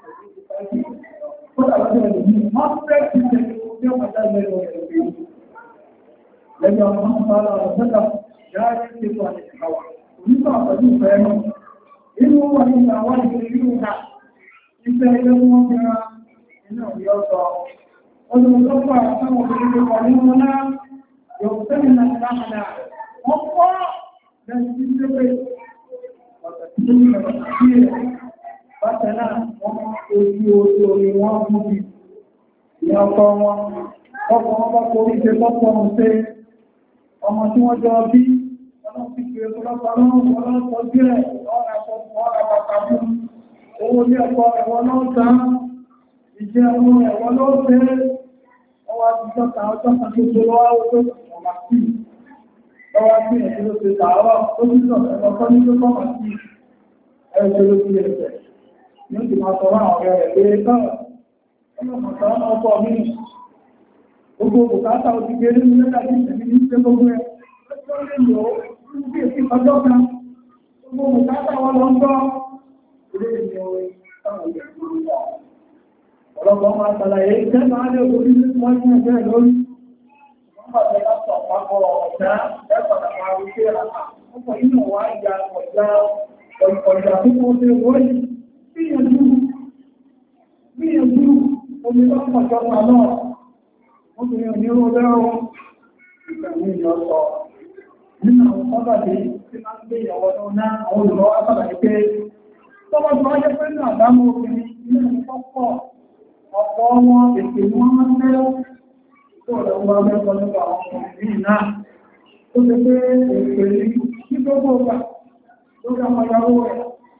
kódà lọ́jọ́ ẹ̀lú ní one hundred percent tí ó máa dájú ẹ̀rọ ẹ̀rọ lẹ́yìn ọmọ ọmọ ọmọ ọ̀sẹ́ta yára ní ṣe tó àti ìkàwà onígbà pẹ̀lú ìfẹ́ náà inú wọn ní àwọn ìṣẹ̀lẹ̀ ìlú náà iṣẹ́ ilé wọn fi ra iná ìyọ́ sọ olùdókòwò àtàwọn obìnrin wà ní wọn náà yóò fẹ́mi náà láàdá wọ́n pọ̀ lẹ́yìn tí ó pé pàtàkì tó ní ọ̀rọ̀ sí ẹ̀ bákan náà wọ́n ojú ojú orí wọn mú bí ní ọkọ̀ wọn ọkọ̀ wọn bá kó oríṣẹ́ tọ́pọ̀ ń pé ọmọ tí wọ́n jọ bí ọlọ́pàá fi kéré tó lọ́pàá lọ́wọ́ ọlọ́pàá bí ẹ̀ ọ̀rọ̀ àpapọ̀ ọ̀rọ̀ owó ní ọkọ̀ ẹ̀wọ̀n náà tán ìjẹ́ ọmọ ẹ̀wọ̀n ló fẹ́ ọwọ́ àtijọ́ta ọjọ́ kan tó tó lọ́wọ́ ó tó ọmọ sí ọwọ́ sí ẹ̀sẹ̀ ló ti tààrọ̀ tó ní sọ̀rọ̀ ẹ̀kọ́ ní tó kọ́ sí ẹ̀sẹ̀ ló ti ẹ̀sẹ̀ ní ó ti máa sọ̀rọ̀ àwọn ọ̀rẹ́ rẹ̀ pé tọ́rọ̀ ọlọ́pàá ọkọ̀ mi gbogbo bùkátà ó ti gbé nínú lẹ́tà ní ìṣẹ̀lẹ̀ ní ṣe gbogbo ẹ̀ lọ́jọ́ lè lò ó ní bí èsì ọjọ́ kan gbogbo bùkátà wọn lọ ń gbọ́ ilé ìjọ táwọn ìjọ ọlọ́pàá máa tàlàyé jẹ́ máa lè orí wọ́n ní ẹgbẹ́ lórí wọ́n bàtẹ́ látọ̀ àpapọ̀ ọ̀dá ẹ̀kọ̀dà máa rí sí àpá ọkọ̀ inú wá ìyá ọ̀dá ọ̀dá tó kó ṣe wọ́n gbìyànjú gbìyànjú omi lọ́pọ̀ jọba náà wọ́n ti rìn ní ọdẹ́ ọ̀rọ̀ ìgbàmí ìlọ́sọ̀ nínú àwọn ọmọdé tí máa ń gbé ìyàwó náà àwọn olùrọ̀ àpàdà pé tọ́wọ́ tó wáyé pé ní àdámọ́ obìnrin ilé ìpọ́pọ̀ ọ̀pọ̀ wọn ètè wọn máa ń tẹ́lọ́ tó ọ̀dọ̀ wọn mẹ́kọ̀ọ́ nípa àwọn ọmọdé náà tó ṣe pé èpè ní gbogbo ọgbà lórí ọmọ ìyàwó rẹ̀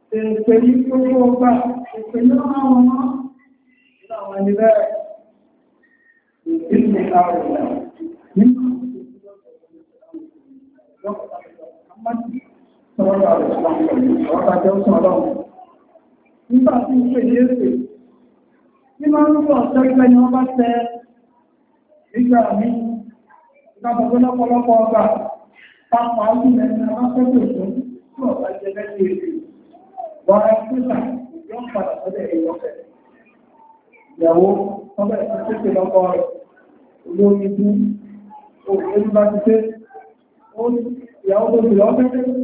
èpè ní gbogbo ọgbà èpè ní àwọn ọmọ àwọn ẹni bẹ́ẹ̀ ìpínlẹ̀ ààrẹ nínú nígbà tí ó pè ní èpè tí máa ń rúgbọ̀ ọ̀sẹ́gbẹ́ ni wọ́n bá tẹ nígbà mí ìgbàgbọ́ lọ́pọ̀lọpọ̀ ọgbà pápá ọdún ẹni alákọ̀ọ́kọ̀ ìṣòro tí ọ̀pá jẹ́ lẹ́yìn èdè wọ́n ẹ pẹ́sà yọ́ padà sọ́dẹ̀ ìwọ́fẹ́ ìyàwó ọbẹ̀ ìpínlẹ̀ lọ́kọ́ rẹ̀ olómi bú òun bá ti tẹ́ ìyàwó tó ti lọ́fẹ́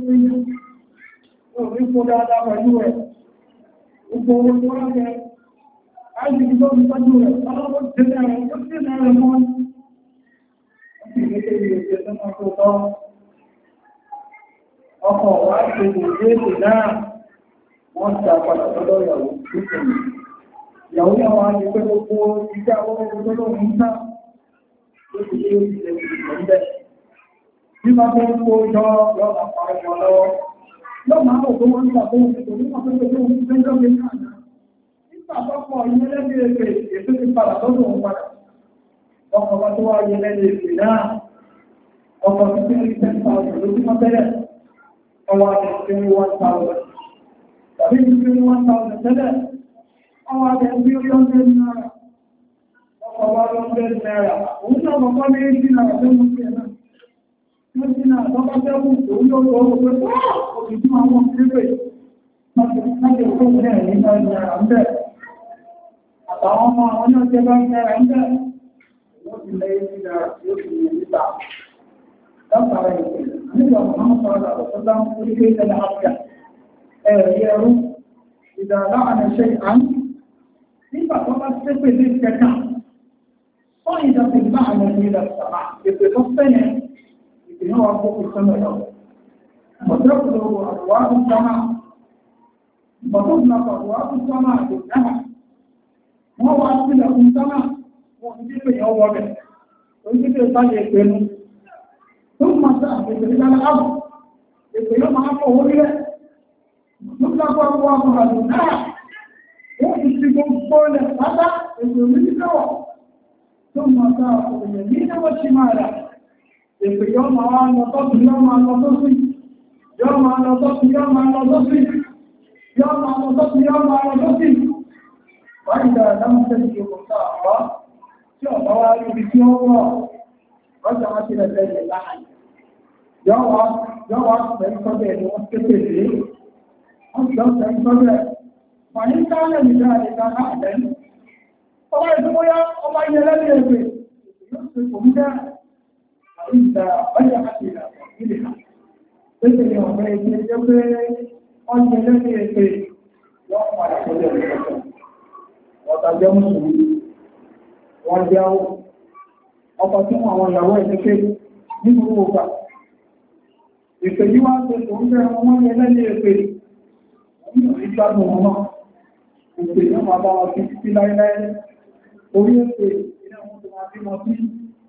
òun kó dáadáa pẹ̀lú rẹ̀ gbogbo owó tó wọ́n jẹ́ àìsí tó ń tọ́jú rẹ̀ ọlọ́pọ̀ tẹ́lẹ̀ rẹ̀ tó tẹ́lẹ̀ rẹ̀ mọ́ ọkọ̀ wá ṣe ìgbésẹ̀ náà wọ́n ti àpàdà tọ́lọ́ ìyàwó ìyàwó yàwó á ní pé gbogbo ìjà owó gbogbo lóòrùn ń tán ló ti lé ìjẹ́ ìjẹ́ bí máa fẹ́ kó jọ lọ́nà pàrẹ̀mọ́ lọ́wọ́ yóò máa rò tó wọ́n ń tàbí òun nípa tó tó ń fẹ́ jọ́ mi náà nígbà tọ́pọ̀ ilé lẹ́bí èpè ètò ti padà tọ́jú òun padà ọkọ̀ bá tó wá yẹ lẹ́bí èpè náà ọkọ̀ tó tí ó rí ten thousand ló tí wọ́n tẹ́lẹ̀ ọwọ́ àti ìpínlẹ̀ one thousand tàbí ìpínlẹ̀ one thousand tẹ́lẹ̀ ọwọ́ àti ìpínlẹ̀ one hundred naira ọkọ̀ wá one hundred naira òun náà kọ̀kọ́ ní eighty naira tó mú sí ẹ̀ náà wọ́n ti náà tọ́kọ́ tẹ́kù tó yóò tó ọkọ̀ pé òkìtún àwọn ìpínlẹ̀ láti òkú náà ní náírà ń bẹ̀ àtàwọn ọmọ àwọn náà jẹ́ bá náírà ń bẹ̀ wọ́n ti lẹ́yìn sí náírà yóò fi yẹ níta látara ìpínlẹ̀ nígbà wọn sọ̀rọ̀ àtọ́lá orílẹ̀ ìtẹ́lẹ̀ àfíà ẹ̀rí ẹrú ìdàlá àmẹ́ṣẹ́ àn nígbà tó bá ṣépè ní kẹta wọ́n ìdàpè bá àwọn ìlà sàmà èpè tó fẹ́yẹn ìpínlẹ̀ wa gbọ́ ìsọ́nà lọ mọ̀tẹ́kùnrin àwọ̀ àdúgbàmà mọ̀tẹ́kùnrin àwọ̀ àdúgbàmà àdúgbàmà wọ́n wá sílẹ̀ fún sámà wọ́n ti pè yàn wọ́ bẹ̀ oríṣiríṣi sáyẹ̀ ìpẹ́nu ثم سأل إلى الأرض يوم عفوا وليه مطلق أبوابها النار ويسجون قوله هذا يقول ثم سأل اليمين والشمال يوم على نطف يوم على نطف يوم على نطف يوم على نطف يوم على نطف يوم على نطف وإذا لم تجد مصاحبة شوف أوالي بسيوم رجعت إلى الليل الأحد جواب جواب سيصدر واسكتر أصلا سيصدر وإن كان لذلك أحدا فلا يسمى وما يلي يسمى يصرف بها وإذا رجعت إلى قبيلها تجري يومين يجب أن يلي يسمى يوم على صدر الحسن وتجمسوا وجاءوا ọkọ̀ tí àwọn ìyàwó ẹ̀lẹ́kẹ́ ní gbogbo ọgbà ìpè yí wá pé tó ń bẹ̀rẹ̀ wọ́n yẹ lẹ́lẹ́ èpè ìgbàgbọ́ wọn náà ìpè yóò máa bá wọn sí láíláí orí èpè iná wọn tó máa bí wọn sí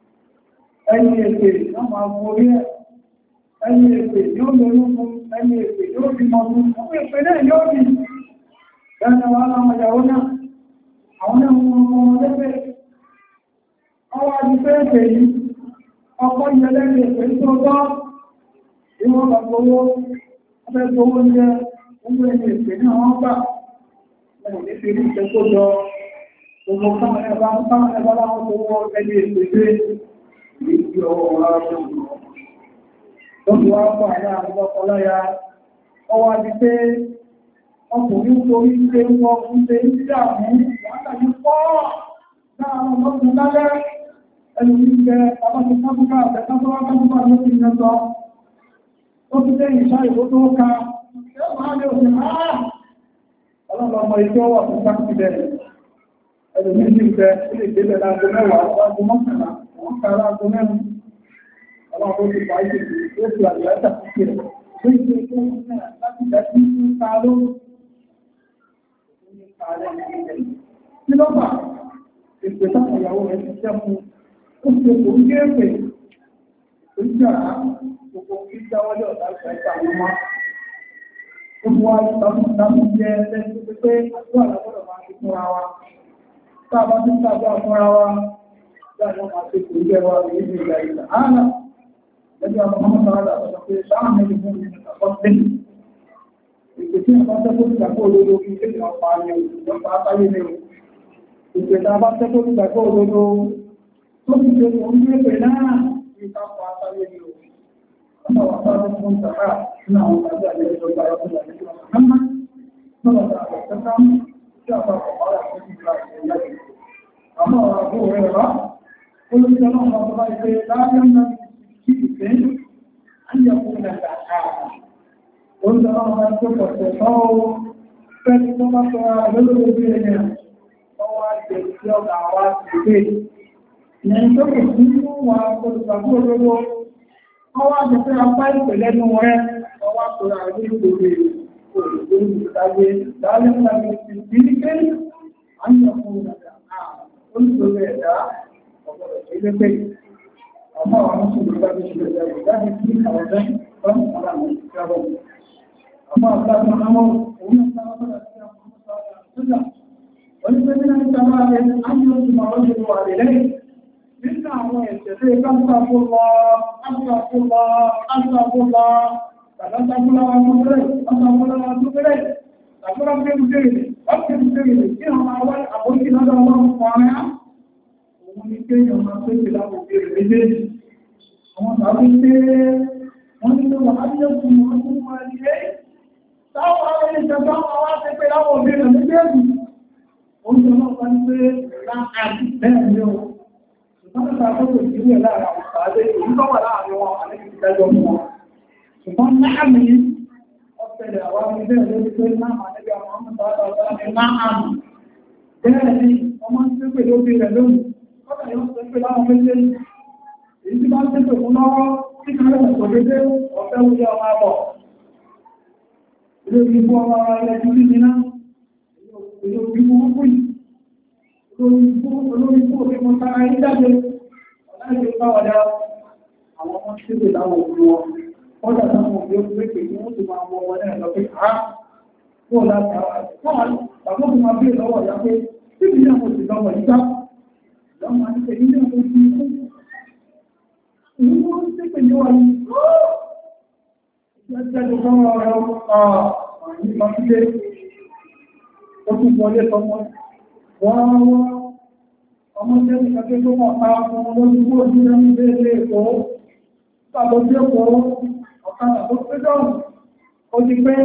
ẹni èpè yóò máa mú orí ẹ̀ ẹni èpè yóò lórí fún ẹni èpè yóò bí mọ́ fún ọmọ èpè náà yóò bí ẹni wọn láwọn ìyàwó náà àwọn náà wọn mọ́ lẹ́gbẹ̀ẹ́ ọwọ́ adìfẹ́ẹ̀fẹ́ yìí ọkọ̀ ìyẹlẹ́rìn ẹ̀fẹ́ tó tọ́ ìwọ̀n lọ́gbọ́wọ́ ọfẹ́ gbówó ní ọmọ ẹni ẹ̀fẹ́ ní àwọn gbà wọn ní fi rí ìfẹ́ tó jọ gbogbo káwọn ẹbá ń káwọn ẹbá láwọn tó wọ́ ẹni ẹ̀fẹ́ pé ìgbì ọwọ́ wọn rárá tó fi wá pọ̀ àyà àwọn ọlọ́ya ọwọ́ adìfẹ́ ọkùnrin torí ṣe ń wọ́n ń ṣe ń ṣe àwọn wákàtí pọ̀ láàrín ọmọdún lálẹ́ ẹni ìgbẹ́ àbáṣe sábúkà àtẹ́sábúkà sábúkà ló ti mẹ́sọ ó ti lé ìṣá ìwó tó ká ẹwà lè òṣè máa ọlọ́lọ́mọ ìjọ wà fún sáàkì bẹ̀rẹ̀ ẹni méjì ìgbẹ́ ilé ìgbẹ́lẹ̀ láàgbó mẹ́wàá láàgbó mọ́kànlá wọ́n ká láàgbó mẹ́rin ọlọ́run ti pàá ìṣẹ́ tó fi àgbẹ̀ẹ́ta sí rẹ̀ tó ìṣe tó ń rẹ̀ láti dájú ní ká ló ní ká lẹ́yìn kí ló bà ìpè táwọn ìyàwó rẹ̀ ti jẹ́ fún ó ṣe kò ń gé èpè tó jà á gbogbo kí dáwọ́lé ọ̀dá ìgbà ìta àwọn ọmọ gbogbo wa ìtàkùn ìtàkùn jẹ́ ẹni tó pé àdúrà lágbọ́dọ̀ máa fi fúnra wa tá a bá ti ń tàbí fúnra wa láti máa fi kò jẹ́ wa ní ìlú ìgbà ìgbà ààrẹ lẹ́gbẹ̀ẹ́ àwọn ọmọ sára àtọ́jọ́ pé sáà mẹ́rin fún mi àkọ́ sílẹ̀ ìpè tí àwọn tẹ́kọ̀ ìgbàgbọ́ òdodo kí ilé ìwọ̀n pa ní ìjọba àtàyè ní ìpè tí a bá tẹ́kọ̀ ìgbàgbọ́ òdodo tó ti ṣe òun ní èpè náà ìtàkọ̀ àtàyè ní ọmọ wà bá tó fún sàrà nínú àwọn tàbí àjẹ́ ìjọba ọdún àti ìjọba ọmọ lọ́wọ́ tàbí tẹ́kọ̀ tí a bá kọ̀ ọ́rà tó ti gba ìyàgbé àmọ́ ọ̀rọ̀ àbúrò rẹ̀ rá olùsọ náà wọ́n bá ìpè láàrín náà kí ìpè ayẹ̀kú nàìjà ààrẹ olùsọ náà wọ́n tó pọ̀ tẹ̀ sọ́wọ́ fẹ́ni tó bá sọ àgbélógún bí ẹni ọwọ́ àjẹ́ tí ọ̀gá wa ti gbé ìyẹn tó kò sí mú wa olùgbàgbọ́ olówó ọwọ́ àjẹ́ pé apá ìpè lẹ́nu rẹ̀ ọwọ́ àtòrò àwọn ìgbòho olùgbòho ìtàgé láàrín náà ti bí ní pé ayẹ̀kú nàìjà ààrẹ olùsọ ẹ̀dá ilé pé ọmọ àwọn ọmọ ìgbàgbé ìṣẹ̀lẹ̀ ìgbàgbé sí àwọn ọ̀dẹ́ ọmọ àwọn ìṣẹ́rọ̀ ọmọ àgbàgbà ọmọ òun ń sáwọn ọmọ àti àwọn ọmọ ìṣẹ́lẹ̀ onípẹ́lẹ́ ní sábà rẹ̀ ájọ́ ìmọ̀ ọdún wà rẹ̀ lẹ́yìn nínú àwọn ẹ̀ṣẹ̀ tó ẹgbẹ́ àpapọ̀lọ́ àpapọ̀lọ́ àpapọ̀lọ́ tàbátàbọ́lá ọmọ rẹ̀ ọmọ ọmọ rẹ̀ tàbátàbọ́lá wọ́n ní pé ọmọ tó ti láwọn òbí rẹ̀ méjèèjì àwọn tàbí pé wọ́n ní lọ́wọ́ ájẹ́kùn wọn tó wọ́n ní ẹ́ táwọn àwọn ìjọba wọn wá sí pé láwọn òbí rẹ̀ méjèèjì oúnjẹ náà wọ́n ní pé láàárín bẹ́ẹ̀ ni ó ṣùgbọ́n tó tàbí kò sí rẹ̀ láàárín àwọn tàbí èyí tó wà láàárín wọn àlejò ìdájọ́ fún wọn ṣùgbọ́n láàmì ọ̀pẹ̀lẹ̀ àwọn ọmọ ilé ẹ̀lẹ́ pé láàmà níbi àwọn ọmọ tàbí láàmì bẹ́ẹ̀ ni ọmọ ń tẹ́pẹ̀ lóbi rẹ̀ lónìí Ọ̀pọ̀ yóò ṣe pé láwọn méjèèjì, èyí tí bá ń tẹ́pẹ̀ fún lọ́wọ́, tí kí lẹ́wọ̀n kò dédé ọ̀fẹ́ orí ọmọ àbọ̀. Ilé ìgbò ọmọ ara ilẹ̀ tí ní náà, ilé ìgbò wọ́n fún yìí, olórí fún òfin mọ́ sára yí jáde, ọ̀nà ìgbè bá wọ̀dá àwọn ọmọ tẹ́pẹ̀ láwọn òfin wọn. Wọ́n dà sáwọn òfin ó pé pé wọ́n ti máa wọ wọn náà lọ pé àá, wọ́n láti àwọn àwọn ọmọ bí lọ́wọ́ ìyá pé, tí kì í àwọn òsì lọ́wọ́ ìjá lọ́mọ àti ilé ọmọ ti kú. Ìwọ́n ń tẹ́pẹ̀ ní wà ní ìjẹ́jẹ́ lọ́wọ́ ọ̀rọ̀ àwọn ìpàtílé ó tún wọlé tọmọ. Wọ́n wọ́n ọmọ jẹ́ ìkàkẹ́ tó mọ̀ pa ọmọ lórí kó ojú rẹ̀ ní ilé ẹ̀kọ́. Pàtó tí ó kọ́ ọ̀kadà tó pé dọ́rùn. Ó ti pé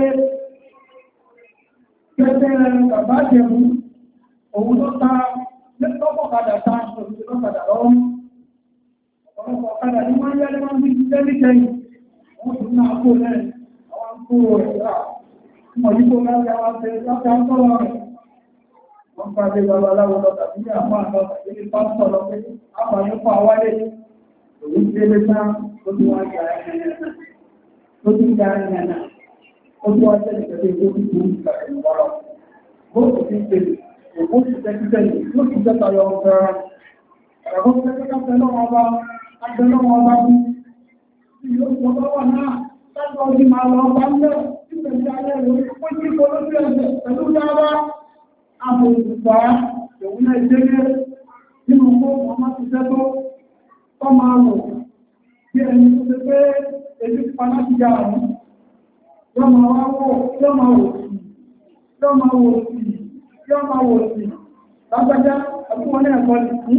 kẹ́kẹ́ bàbá jẹ̀mú òun ló ta lọ́pọ̀ padà ta òṣìṣẹ́ lọ́padà lọ́wọ́. Ọ̀pọ̀lọpọ̀ ọ̀kadà ní wọ́n yẹ́ lẹ́wọ́n bí tẹ́lítẹ́yìn. Wọ́n tún náà kó lẹ́rìn àwọn kó rẹ̀ rà. Wọ́n yí kó láti àwọn afẹ́ láti àkọ́lọ́ rẹ̀. Wọ́n pàdé bàbá aláwọ̀ lọ tàbí ní àwọn àlọ́ tàbí ní pásítọ̀ lọ pé àwọn àyẹ́kọ́ àwálé. Òun ti lé tán tó ti wá jà ẹ̀yẹ̀nà. Tó ti jà ẹ̀yẹ̀nà. Ó ti wá jẹ́ ìgbẹ̀lẹ́ tó ti kú ìgbà ẹ̀yẹ̀wọ́rọ̀. Bó ti ti tẹ̀lé. Òkú ti tẹ́kítẹ́lì ló ti jẹ́ tayọ ọ̀fẹ́ra. Ẹ̀rọ tẹ́kítẹ́ lọ́wọ́ ọba, agbẹ́ lọ́wọ́ ọba bí. Ìlú ọba wà náà, láti ọdún máa lọ ọba ń lẹ́ ìpẹ̀lú ayẹ́ rẹ̀ ó jí kó lójú ẹ̀sẹ̀ pẹ̀lú dára. Àbò ìgbà òun náà ìdẹ́gẹ́ nínú kó ọmọ ti tẹ́ tó tọ́ máa lò bí ẹni tó ṣe pé èdè pa láti já àwọn. Yọ́ máa wá wò, yọ́ máa wò sí, yọ́ máa wò sí. Yọ́ máa wò sí, lágbàjá, ẹkùn wọn ní ẹ̀kọ́ ní fún.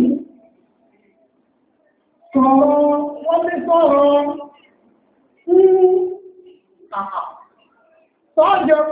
Sọ̀rọ̀ wọ́n ní sọ̀rọ̀ fún àhà. Sọ́jọ́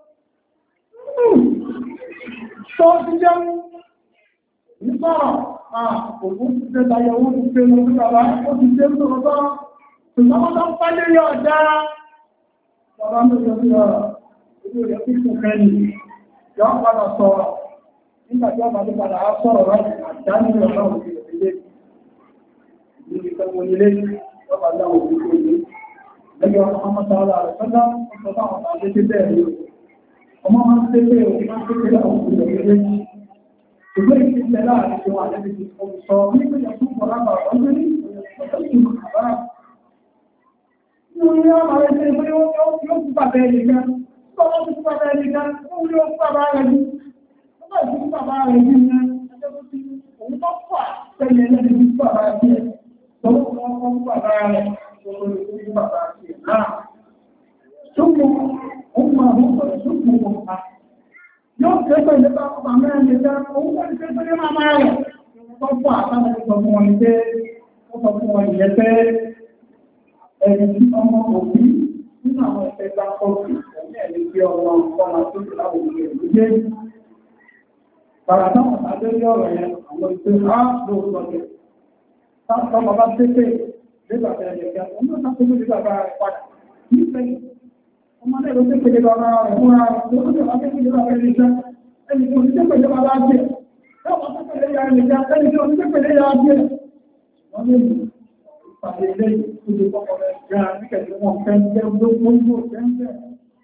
sọ́jú jẹun ní sọ̀rọ̀ àkókò ti tẹ́ tayẹ̀wó ti tẹ́ lọ sí bàbá ó ti tẹ́ ń sọ̀rọ̀ sọ́rọ̀. Ṣùgbọ́n wọ́n tó ń pàdé yọ ọ̀dá. Bàbá ń lọ sí ọ̀rọ̀ ojú rẹ̀ fífún kẹ́ni. Yọ́ padà sọ̀rọ̀ nígbàtí ọmọ tó padà á sọ̀rọ̀ láti àdánù ọ̀rọ̀ òfin ilé. Ìlú ìfẹ́wọ̀n ilé lọ́pàá láwọn òfin ilé. Lẹ́gbẹ̀ ọmọ sọ́lá rẹ̀ sọ́lá ọmọ táwọn tàbí tí bẹ́ẹ̀ rí. Ọmọ máa ń tẹ́lẹ̀ òfin máa ń tẹ́lẹ̀ láwọn òfin ilé. Ṣùgbọ́n ìpínlẹ̀ láàrin tí wọ́n àlẹ́bí ti sọ nígbẹ̀yẹ̀ fún ọ̀lápà ọdún ní ọjọ́ ìgbìmọ̀ àbára. Ní orí ọmọ rẹ̀ ṣe pé ó kú bàbẹ́ ẹ̀lẹ́gbẹ́ Tọ́wọ́ ti fún bàbá ẹni gan, ó wúlé ó fún bàbá rẹ̀ ní. Ó bá ìfún bàbá rẹ̀ ní ní ẹjọ́ tó ti òun tó fà tẹ́lẹ̀ lẹ́ni fún bàbá rẹ̀. Tọ́wọ́ kan fún bàbá rẹ̀, ó lè fún bàbá rẹ̀ náà. Súnmọ́, ó máa mú ọ̀rọ̀ súnmọ́ wọn pa. Yóò kẹ́kọ̀ọ́ ilé bá ọba mẹ́rin lè dá, òun kọ́ ní kẹ́kọ̀ọ́ ní máa máa rẹ̀. Tó fún àtàwọn ìsọ fún wọn pé, ó sọ fún wọn ìyẹ́ pé ẹni tí ọmọ òbí nínú àwọn ẹgbẹ́ bá kọ́ sí ẹ̀mí ẹ̀mí bí ọmọ ọmọ tó ti láwọn òbí ẹ̀mí jẹ́. Bàrà táwọn àdéhùn ọ̀rọ̀ yẹn, àwọn ìpè á ló sọ jẹ́. Táwọn bàbá tẹ́tẹ́ nígbà tẹ́lẹ̀ gẹ́gẹ́, òun náà tó lórí bàbá rẹ̀ padà. Nífẹ̀ẹ́ ọmọ náà ló tẹ́tẹ́ bàbá rẹ̀ fúnra rẹ̀, ló tẹ́tẹ́ bàbá tẹ́tẹ́ bàbá rẹ̀ níṣẹ́. Ẹni tó ní tẹ́tẹ́ bàbá jẹ́, ẹ̀wọ̀n tẹ́tẹ́ yára níṣẹ́, ẹni tó ní tẹ́tẹ́ yára jẹ́. Wọ́n lè mú ìpàdé ilé ìtúndì kọ́kọ́ rẹ̀ gan níkẹ̀ẹ́ wọn fẹ́ jẹ́ gbogbo fẹ́ ń bẹ̀.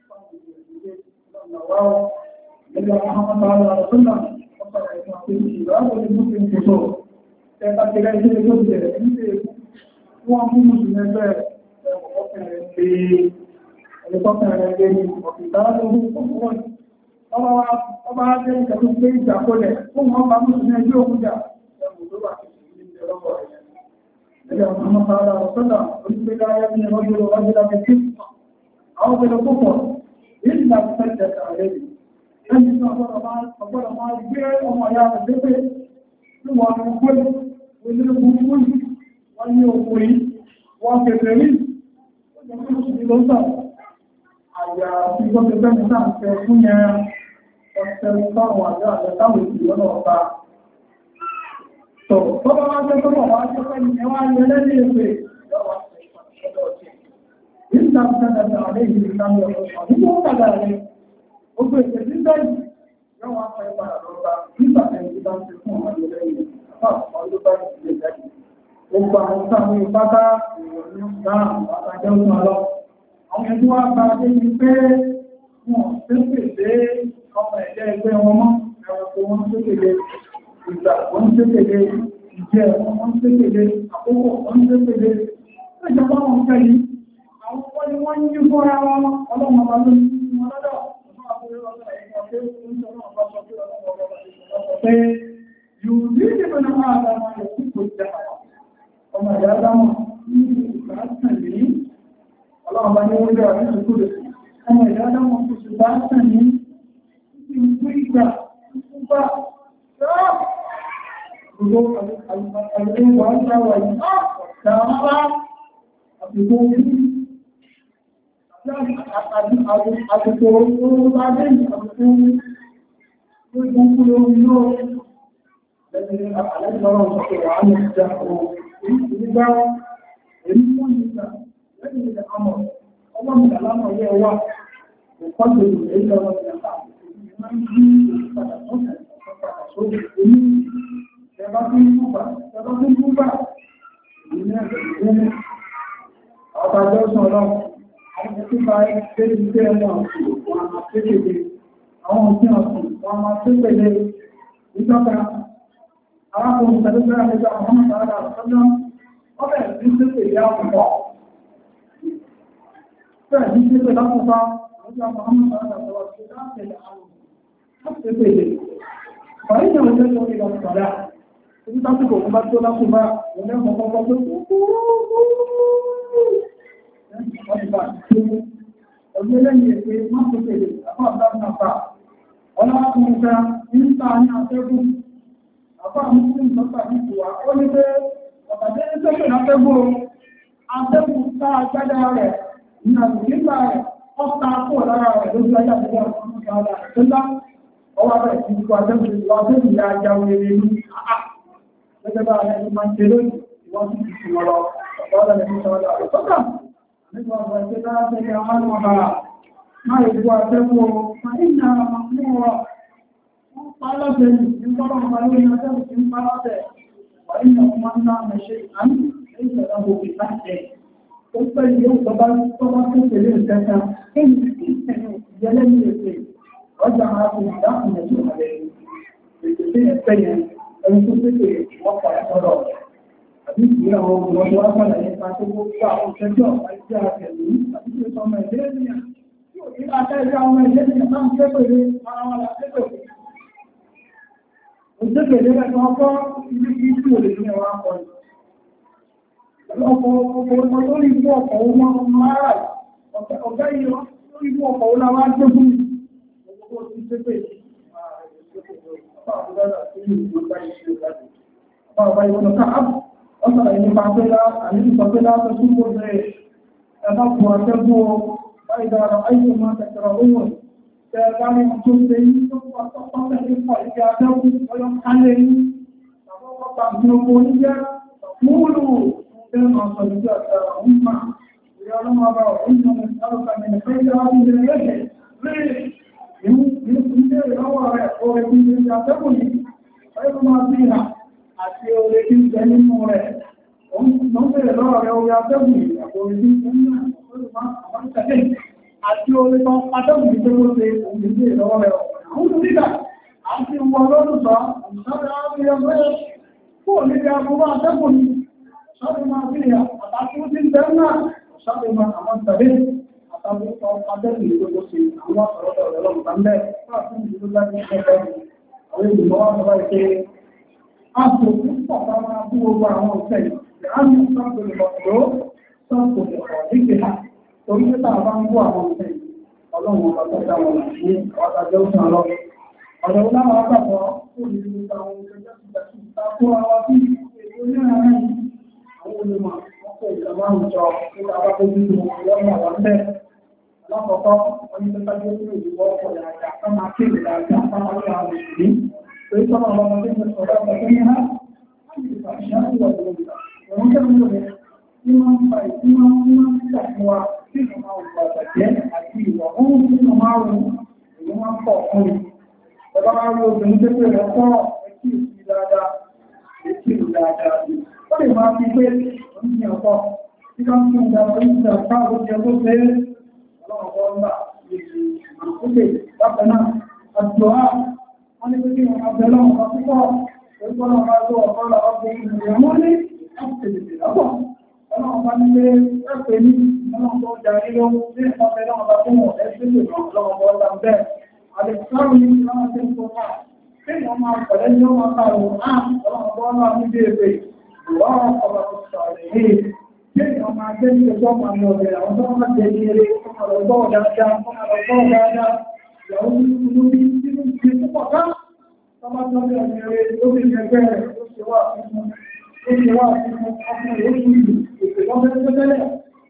Ẹgbẹ́ àwọn ọmọ ọmọ ọ̀sọ́nà ọ̀pọ̀ ẹ̀sùn àti ìṣìlọ́wọ́ ní mú sí ìṣòro. Ẹgbẹ́ ti rẹ̀ ilé tó bẹ̀rẹ̀ nílé wọ́n mú mùsùlùmí ẹgbẹ́ ọkùnrin lè ẹ̀lẹ́kọ́kùnrin lè ní ọ̀pìtàlógún fún wọn. Ọba jẹ́ ìjọba pé ìjàkólẹ̀ fún wọn bá mùsùlùmí ẹgbẹ́ òkújà ẹ̀mù tó wà ní ìjọba ẹ̀yẹn. Ẹgbẹ́ àwọn ọmọ ọ̀sọ́nà onígbéga ayẹ́ ní ọjọ́ ọjọ́ àwọn ọgbẹ̀rẹ̀ púpọ̀ yìí láti fẹ́ jẹta rẹ̀ ẹni tí ọgbọ̀rọ̀ máa gbé ọmọ ìyá rẹ̀ dépé tí wọ́n ń gbé olóògùn fún wọ́n ní òkú yìí wọ́n kẹfẹ́ rí ó jẹ́ fún ìṣẹ́ lọ́sà àyà tí wọ́n ti fẹ́ nígbà fẹ́ fún yẹn ọ̀sẹ̀ fáwọn àjọ àjọ táwọn ìlú lọ́nà ọ̀pá tọ̀ tọ́bọ̀ wá jẹ́ tọ́bọ̀ wá jẹ́ fẹ́ ní ẹwà yẹ lẹ́ni èpè lọ́wọ́ Ìgbà ìjọba àrẹ ìlú ìlànà ọ̀pọ̀ nígbà ó kàdà rẹ̀, ó gbé ìṣẹ́ sí bẹ́ẹ̀ yọ́ wọ́n fẹ́ padà lọ́ta nígbà tẹ̀lé bá ń fi fún ọmọdé lẹ́yìn àpá ọdún bá ti lè jáde. Ó gba àwọn sáàmù ìpátá ìrọ̀lú náà àtàjẹ́ òun lọ. Àwọn ẹni wá gba dé ní pé wọ́n tẹ́sẹ̀ lé ọmọ ẹ̀jẹ̀ ẹgbẹ́ wọn mọ́ ẹranko wọn tẹ́sẹ̀ ìgbà wọn tẹ́sẹ̀ ìjẹ́ wọn tẹ́sẹ̀ àkókò wọn tẹ́sẹ̀ ìjọba wọn fẹ́ yìí. Àwọn ọmọ ni wọ́n yí fún ara wọn ọlọ́mọ bá ló ní wọn lọ́dọ̀. Pé yóò ní ìbẹ̀rẹ̀ máa dámà yóò kú kò jẹ́ ọmọ ìyá dámà ní ìgbà tàn ní ọlọ́mọ bá ní wọ́n lè rí ìṣòkúrò. Ọmọ ìyá dámà kò sì bá tàn ní ìgbà ìgbà ìgbà gbogbo àgbẹ̀wò àjáwà yìí dáadáa àbìgbò yìí àtìkò orúkọ adé àtìkò gbogbo kúrò yóò lẹ́gbẹ̀rẹ̀ àlẹ́gbẹ̀rẹ̀ ọ̀sọ̀kọ̀ wà ní ìjà ọ̀rọ̀ ìgbà èyí wọ́n ní ìgbà lẹ́gbẹ̀rẹ̀ àmọ̀ ọmọ mi àlámọ̀ yẹ wà òkọ́gbẹ̀ èyí lọ́wọ́ ìjàmbá ìgbà ní ìpadà sọ́kẹ̀ ọ̀pàdà sókè èyí ẹ̀bá tí ń kúbà ẹ̀bá tí ń kúbà èyí ní ẹ̀gbẹ̀rẹ̀ ọ̀tàjọ́ sọ̀rọ̀ àwọn tí bá ṣe ìgbé ẹ̀wọ̀n wọn máa kéèkéé àwọn òfin ọ̀sìn wọn máa kéèkéé ìjọba arákùnrin tẹ̀lẹ́gbẹ̀rẹ̀ àjẹ́gbẹ̀ àwọn ọmọ ìgbàlá àtọ́jọ́ ọbẹ̀ tí ń tẹ́kẹ̀ ìyá ọ̀pọ̀ bẹ́ẹ̀ ní tẹ́kẹ̀ lápùpá ọjọ́ àwọn ọmọ ìgbàlá Ọ̀gbẹ́lẹ́yìn èdè máa tó tẹ̀lé àpá àbábùnàfà. Ọlọ́wọ́kùnrin ta ní ń tàà ní àtẹ́gùn. Àpá àmúkùn sọ́tà ní ìwà ó ní pé ọ̀tàdé ní tẹ́kẹ̀ látẹ́gùn. Àtẹ́gùn táà jádá rẹ̀ ní àbùkítà rẹ̀ ọ́ta kó lára rẹ̀ lójú ayé àtẹ́gùn ọmọ ìgbàlá àtẹ́lá. Ọwọ́ rẹ̀ ti kó àtẹ́gùn ìwà àtẹ́gùn ya jáwé rẹ̀ ní àá. Gẹ́gẹ́ bá rẹ̀ ní máa ń ṣe lónìí, ìwọ́n ti ti wọ́n lọ. Ọ̀dọ́ rẹ̀ ní sọ́dọ̀ àrẹ́sọ́dọ̀. Nígbà ọ̀pọ̀ ìgbẹ́ta tẹ́lẹ̀ àwọn ọmọ máa ìgbò àtẹ́kùn ọmọ ìnà àmàmúwọ̀ wọ́n pàálọ́tẹ̀ nígbọ́rọ̀ ọmọ lórí àtẹ́kùn tí ń pàálọ́tẹ̀ wà nínú ọmọ ńlá mẹ́ṣẹ́ àmì ìṣẹ̀lẹ̀ òkè láti ó pẹ́ yóò tọ́bá tọ́bá tó tẹ̀lé ìtẹ́ta èyí tí ìṣẹ̀lẹ̀ ìjẹ́lẹ̀ ní ètè ọjà ààbò ìdáhùn ẹ̀jọ́ rẹ̀ ètò tí ẹ̀fẹ́ yẹn ẹni tó tẹ̀lé wọ́n pàá sọ́dọ̀ àbí ìgbé àwọn ọmọ ọdún wá pàdà nípa tó gbogbo àwọn ìṣẹ́jọ́ àìsí àtẹ̀lú àti tí ó sọmọ ẹ̀lẹ́ ènìyàn Nígbà tẹ́lẹ̀ àwọn ilé ìjọba ń kékeré ara wọn là kékeré. Òṣèkèlé rẹ̀ kan kọ́ ilé ìlú òlè ní ẹwà pọ̀ ní. Ọkọ̀ ọkọ̀ lórí ikú ọkọ̀ owó ọmọ ara ọ̀gá yìí lórí ikú ọkọ̀ owó láwá gbé fún mi. Ọkọ̀ ti ṣépè. Ọba ìwọ̀n ká ọ̀sọ̀rọ̀ ìnípa pẹ́lá àníkùsọ̀ pẹ́lá tó túnbọ̀ rẹ̀ ẹ̀bá kù àtẹ́gbọ́ فإذا رأيتم ما تكرهون فكانوا تنسين وتقطعوا إجابهم ويمحلين فقطعوا فقولوا كما صدقت أمة يعلم أبعهم من أرض من خير هذه الوجه يمكن أن يرى ولكن يعتبرني خير ما فيها حتى ولكن جنين Nọ́mbẹ̀ lọ́rọ̀ orí atẹ́gùn ìyàwó ìlú àti orí kan atẹ́gùn ìjọba ṣe òun ìlú ìlọ́wọ́ rẹ̀. Àwọn olùdíjà àti ìwọ̀n lọ́dún sọ, ìṣọ́dá àti ẹgbẹ́ fún òníbi agbúrú atẹ́gùn ní ṣọ́dún máa fi ìyà àtàkì ó ti ń bẹ̀rẹ̀ náà ṣọ́dún máa àwọn tẹ̀lé àtàkì atẹ́gùn ìjọba ṣe àwọn ọ̀rọ̀dọ̀ rẹ̀ lọ́wọ́ tàbí fún ìlú láti ṣẹ́fẹ́ àwọn ìgbìmọ̀ wọn لأن الصرف المطلوب صرف لخالقها تريد طبعا هو ممكن اللهم صل على محمد وعلى جوزنا الله ولولا ما تقوى تريد تعون كجسد تقوى وفي الدنيا أول ما أقول كمان جاء إلى أبد الدنيا وعنده لا تقوى أن تتجسد بوقت لا تعلم أكيد لا تعلم على المسلمين فإذا الله من الصلاة فيها الفحشاء والمنكر òun jẹ́ mú rẹ̀ tí wọ́n ń fa ìtí wọ́n ń wọ́n ń ṣàfihà tí wọ́n máa wùgbà àtàjẹ́ àti ìwà ohun tí wọ́n máa rùn èyí wọ́n pọ̀ fún mi. Ọba máa rí obìnrin tó pé rẹ̀ pọ̀ ẹkí ìsí dáadáa, ẹkí ìlú dáadáa sí. Ó lè máa fi pé òun ní ọ̀pọ̀ tí wọ́n ń da orí ìjà káàbó jẹ tó ṣe é ọlọ́run bọ́ ńlá ìlú àkókè bákan náà. Àdùá wọ́n ní pé kí wọ́n máa bẹ lọ́wọ́ kan púpọ̀ orúkọ náà máa tó ọ̀pọ̀ ọ̀pọ̀ ìrìnàmọ́ ní Ọlọ́run bá nílé ẹ̀pẹ̀ ní ọlọ́run tó darí lóhun ní ọ̀pẹ́ náà bá fún wọn ẹgbẹ́ ìrọ̀lọ́wọ́ bọ́ọ̀lá bẹ́ẹ̀. Àdìsọ́rù ní ọlọ́run tí ń kó máa tí wọ́n máa pẹ̀lẹ́ ní ọmọ àpàrọ̀ ààrùn ọlọ́run bọ́ọ̀lá ní bèèrè ìwọ́n ọ̀pọ̀ sọ̀rọ̀ èyí tí wọ́n máa gbé ní ọjọ́ máa lọ bẹ̀rẹ̀ àwọn tó máa jẹ́ ní eré ọmọ ọlọ́gbọ́ dáadáa ọmọ ọlọ́gbọ́ dáadáa ìyàwó nínú bí nínú ìgbé púpọ̀ ká tọ́mọ́ tó bẹ̀rẹ̀ ní eré lórí ẹgbẹ́ rẹ̀ ó ṣe wà fún ó ṣe wà fún ọkùnrin ó ṣe ìlú ìpèlọ́fẹ́ tẹ́lẹ̀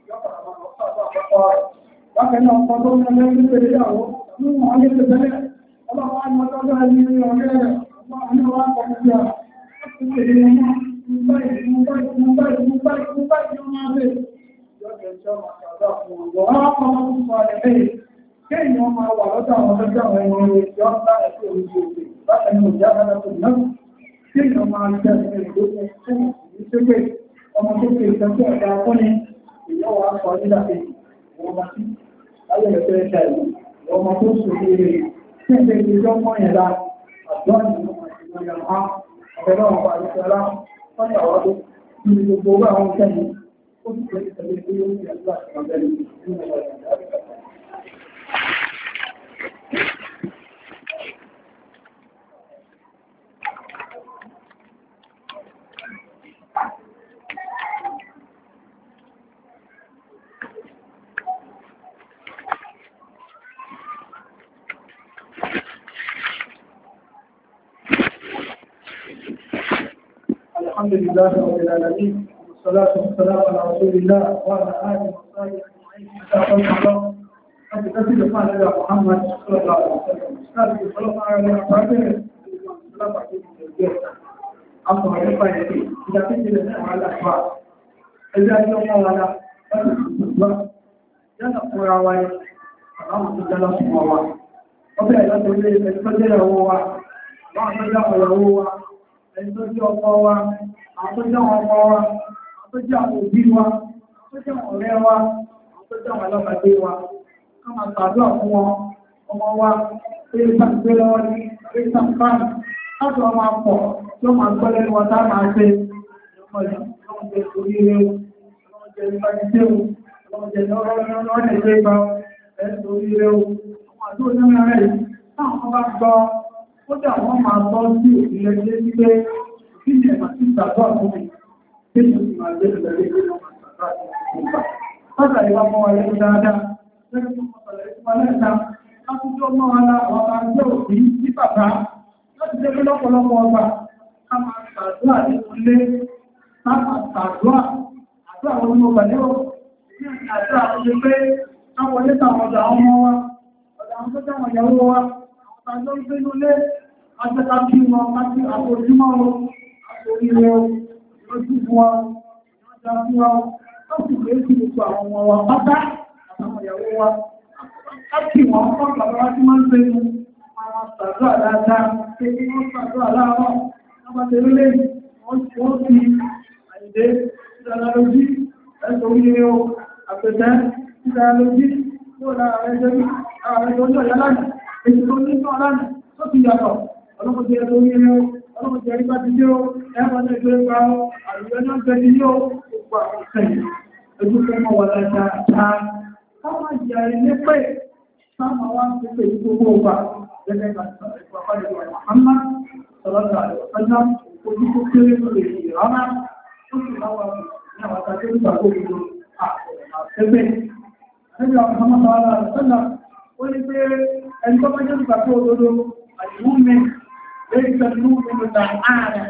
Bákan náà, ọkọ̀ tó ń lọ sí pẹ̀lú ìyàwó, nínú ayé tẹ́lẹ̀, ọlọ́wọ́ àwọn ọjọ́ ẹni ọ̀rẹ́ rẹ̀, ọmọ àwọn ọkọ̀ ìjọ, láti pẹ̀lú ọmọ, mú báyìí, mú báyìí, mú báyìí, mú báyìí, mú báyìí, mú máa bẹ̀. Yọ́jẹ̀ ìjọ máa ṣàdọ́ fún ọgbọ̀. Wọ́n á kọ́ ọmọ tó sọ ẹ̀lẹ́ kéèyàn máa wà lọ́dọ̀ àwọn ọjọ́ àwọn ẹni rẹ̀ yọ́ bá ẹ̀kọ́ oríṣiríṣi. Bákan náà, ìjà bá lọ́tọ̀ náà, kéèyàn máa ń jẹ́ ìgbésẹ̀ fún ìṣẹ́gbẹ̀ ọmọ tó fi ìtọ́jú ọ̀dà fúnni ìyọ́wọ́ akọ nígbàtí wọ́n bá sí ayẹ̀lẹ̀fẹ́ ẹ̀ṣà ìlú ọmọ tó sọ ní eré tí ẹ̀ṣẹ̀ ìjọ mọ́ yẹn lá àjọ́ ìlú ìmọ̀ ìyàmá ọ̀pẹ̀lọ́ ọ̀pá ìṣẹ́lá wọ́n yà wá tó ní gbogbo àwọn ìṣẹ́ni ó sì tẹ́lẹ̀ tẹ́lẹ̀ tí ó ń yà láti ọ̀bẹ̀lẹ̀ nínú ọ̀rẹ́ الحمد لله رب العالمين والصلاة والسلام على رسول الله وعلى آله وصحبه أجمعين. أنت تسير قال إلى محمد صلى الله عليه وسلم. قال صلى الله عليه وسلم السلام عليكم جميعا. أصبح يقين إذا كنت لنا على الأخبار. إذا يوم ولا جاء قراوي أمام الجلال سبحانه. وبعد أن تقول الفجر هو بعض الجهل هو ẹni tó jẹ́ ọkọ wa, àwọn tó jẹ́ ọmọ wa, àwọn tó jẹ́ àwọn òbí wa, àwọn tó jẹ́ ọ̀rẹ́ wa, àwọn tó jẹ́ àwọn alábàgbé wa, ká máa ṣàdúrà fún wọn, ọmọ wa, pé ìgbàgbé lọ́wọ́ ní pé sàǹfààní, láti wọn máa pọ̀ tí ó máa gbọ́ lẹ́nu wọn tá máa ṣe ọmọ ìlú, ọmọ jẹ́ orí rẹ̀, ọmọ jẹ́ ìbájú tẹ́ ọmọ jẹ́ ọ̀rọ̀ ọ̀rọ̀ ẹ̀ṣẹ́ ìgbà ẹ̀sùn ilé o àwọn àdúrà náà rẹ̀ táwọn kan bá gbọ́ ó dà wọ́n máa gbọ́ sí òfìlẹ̀ ilé wípé kí ni ẹ̀mà sí ìgbàgbọ́ àkókò kí ni ó sì máa gbé ìgbàgbé ìgbé ọmọ ìgbàgbọ́ àkókò Fọ́sà ìwà mọ́ wa lẹ́nu dáadáa, lẹ́nu tó mọ́ sọ̀rọ̀ ìfúnmọ́ lẹ́ta, lákúnjọ́ mọ́ wa láwọn ọba jẹ́ òbí sí bàbá, láti jẹ́ pé lọ́pọ̀lọpọ̀ ọgbà, ká máa ṣàdúrà nínú ilé, ká máa ṣàdúrà, àdúrà wọn ni mo gbà lérò, ní àdúrà tó ṣe pé káwọn ilé táwọn ọjà àwọn ọmọ wa, ọjà àwọn tó jáwọn ìyàwó wa, àwọn tàjọ́ ń gbé inú ilé, ajẹ́ta kí wọn, láti àpòjúmọ́ wọn, àpòríire wọn, ìrọ́jú fún wọn, ìrọ́jà fún wọn, láti lè sí gbogbo àwọn ọmọ wa pátá àtàwọn ìyàwó wa láti wọ́n fọ́n bàbá wá tí wọ́n ń pè mú àwọn ṣàdúrà dáadáa tí wọ́n ṣàdúrà láàárọ̀ lábàtẹ̀ lé wọ́n fi àìdé ìdánilójí ẹ̀sọ̀ oríire o àpẹẹ̀tẹ́ ìdánilójí tí ó lára rẹ̀ jẹ́ ààrẹ tó jọ yálànì èyí tó ní náà lánì tó ti yàtọ̀ ọlọ́pọ̀tẹ̀ ẹ̀sọ̀ oríire o ọlọ́pọ̀tẹ̀ ẹ̀rí bá ti dé o ẹ̀rọ ní ẹgbẹ́ ìgbà o àrùwẹ́ náà gbẹ́ ní yóò gbogbo àwọn ìṣẹ̀yìn ojú fẹ́ mọ́ wà dáadáa káwọn ìyà ilé pé sáàmà wá ń pèsè gbogbo ọgbà gẹ́gẹ́ ìgbàpàdé Muhammad sallallahu alaihi wasallam ojú tó kéré tó lè ṣe rárá ó sì láwà ní àwọn àtàkì ìgbàgbó gbogbo àtẹ́gbẹ́ ẹgbẹ́ Muhammad sallallahu alaihi wasallam ó ní pé ẹni tó bá jẹ́ ìgbàgbó òdodo àìwú mi lẹ́yìn tẹ̀lú nínú tààrà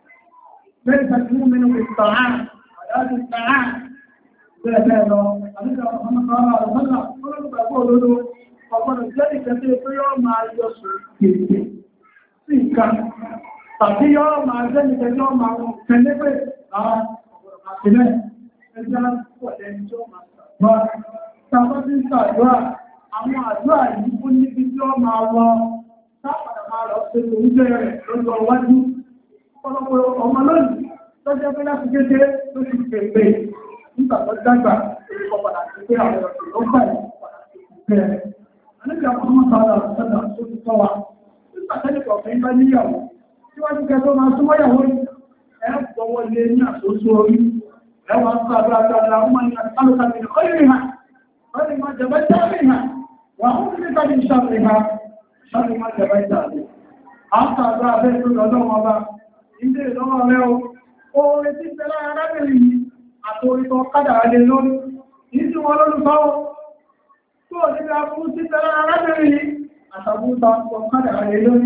lẹ́yìn tẹ̀lú nínú tààrà àdájú tààrà bẹ́ẹ̀ bẹ́ẹ̀ lọ àdúgbò Muhammad sallallahu alaihi wasallam ó ló gbàgbó òdodo ọ̀pọ̀lọpọ̀ jẹ́ ìkẹtẹ́ pé yọ́ máa yọ sùn kèèkè sí ìka tàbí yọ́ máa jẹ́ ìkẹtẹ́ yọ́ máa wọn kẹ́lẹ́ pé àwọn àpìlẹ̀ ẹjá pọ̀lẹ̀ tí ó máa sàdúrà tàbí tí ń sàdúrà àwọn àdúrà yìí fún níbi tí ó máa wọ sápàdà máa lọ sí oúnjẹ rẹ̀ lọ́jọ́ iwájú ọ̀pọ̀lọpọ̀ ọmọ lónìí tó jẹ́ pé láti kékeré ló ti pèpè nígbà tó dàgbà ìfọ̀pàdà sí pé àwọn ọ̀sẹ̀ ló gbà yìí padà sí ìpínlẹ̀ Àníkà ọmọ bàbá ọ̀sẹ̀dà tó ti tọ́wà. Nígbà tẹ́lẹ̀ kọ̀ọ̀kan bá níyàwó, tí wọ́n ti kẹtọ́ máa súnmọ́yàwó ẹ gbọ́wọ́ lé ní àṣóṣó orí. Ẹ wọ́n sọ àbúrágbàdà ọmọ ní àtàlùkàmì ọ̀rìn ha, ọ̀rìn máa jẹ̀bẹ́ jáde ha, wà ó ní tàbí ìṣàlẹ̀ ha, ṣàlẹ̀ máa jẹ̀bẹ́ jáde. A ń sàbúrà bẹ́ẹ̀ tó lọ́dọ̀ wọn bá, ilé ìlọ́wọ́ rẹ̀ o, oore tí tẹ́lá arábìnrin yìí, àtòrí tó kádà alẹ́ lórí, ìdí wọn lólùfáwọ́ tó nígbà fún sí tẹ́lá arábìnrin yìí àtàbúta ọ̀kadà ayé lórí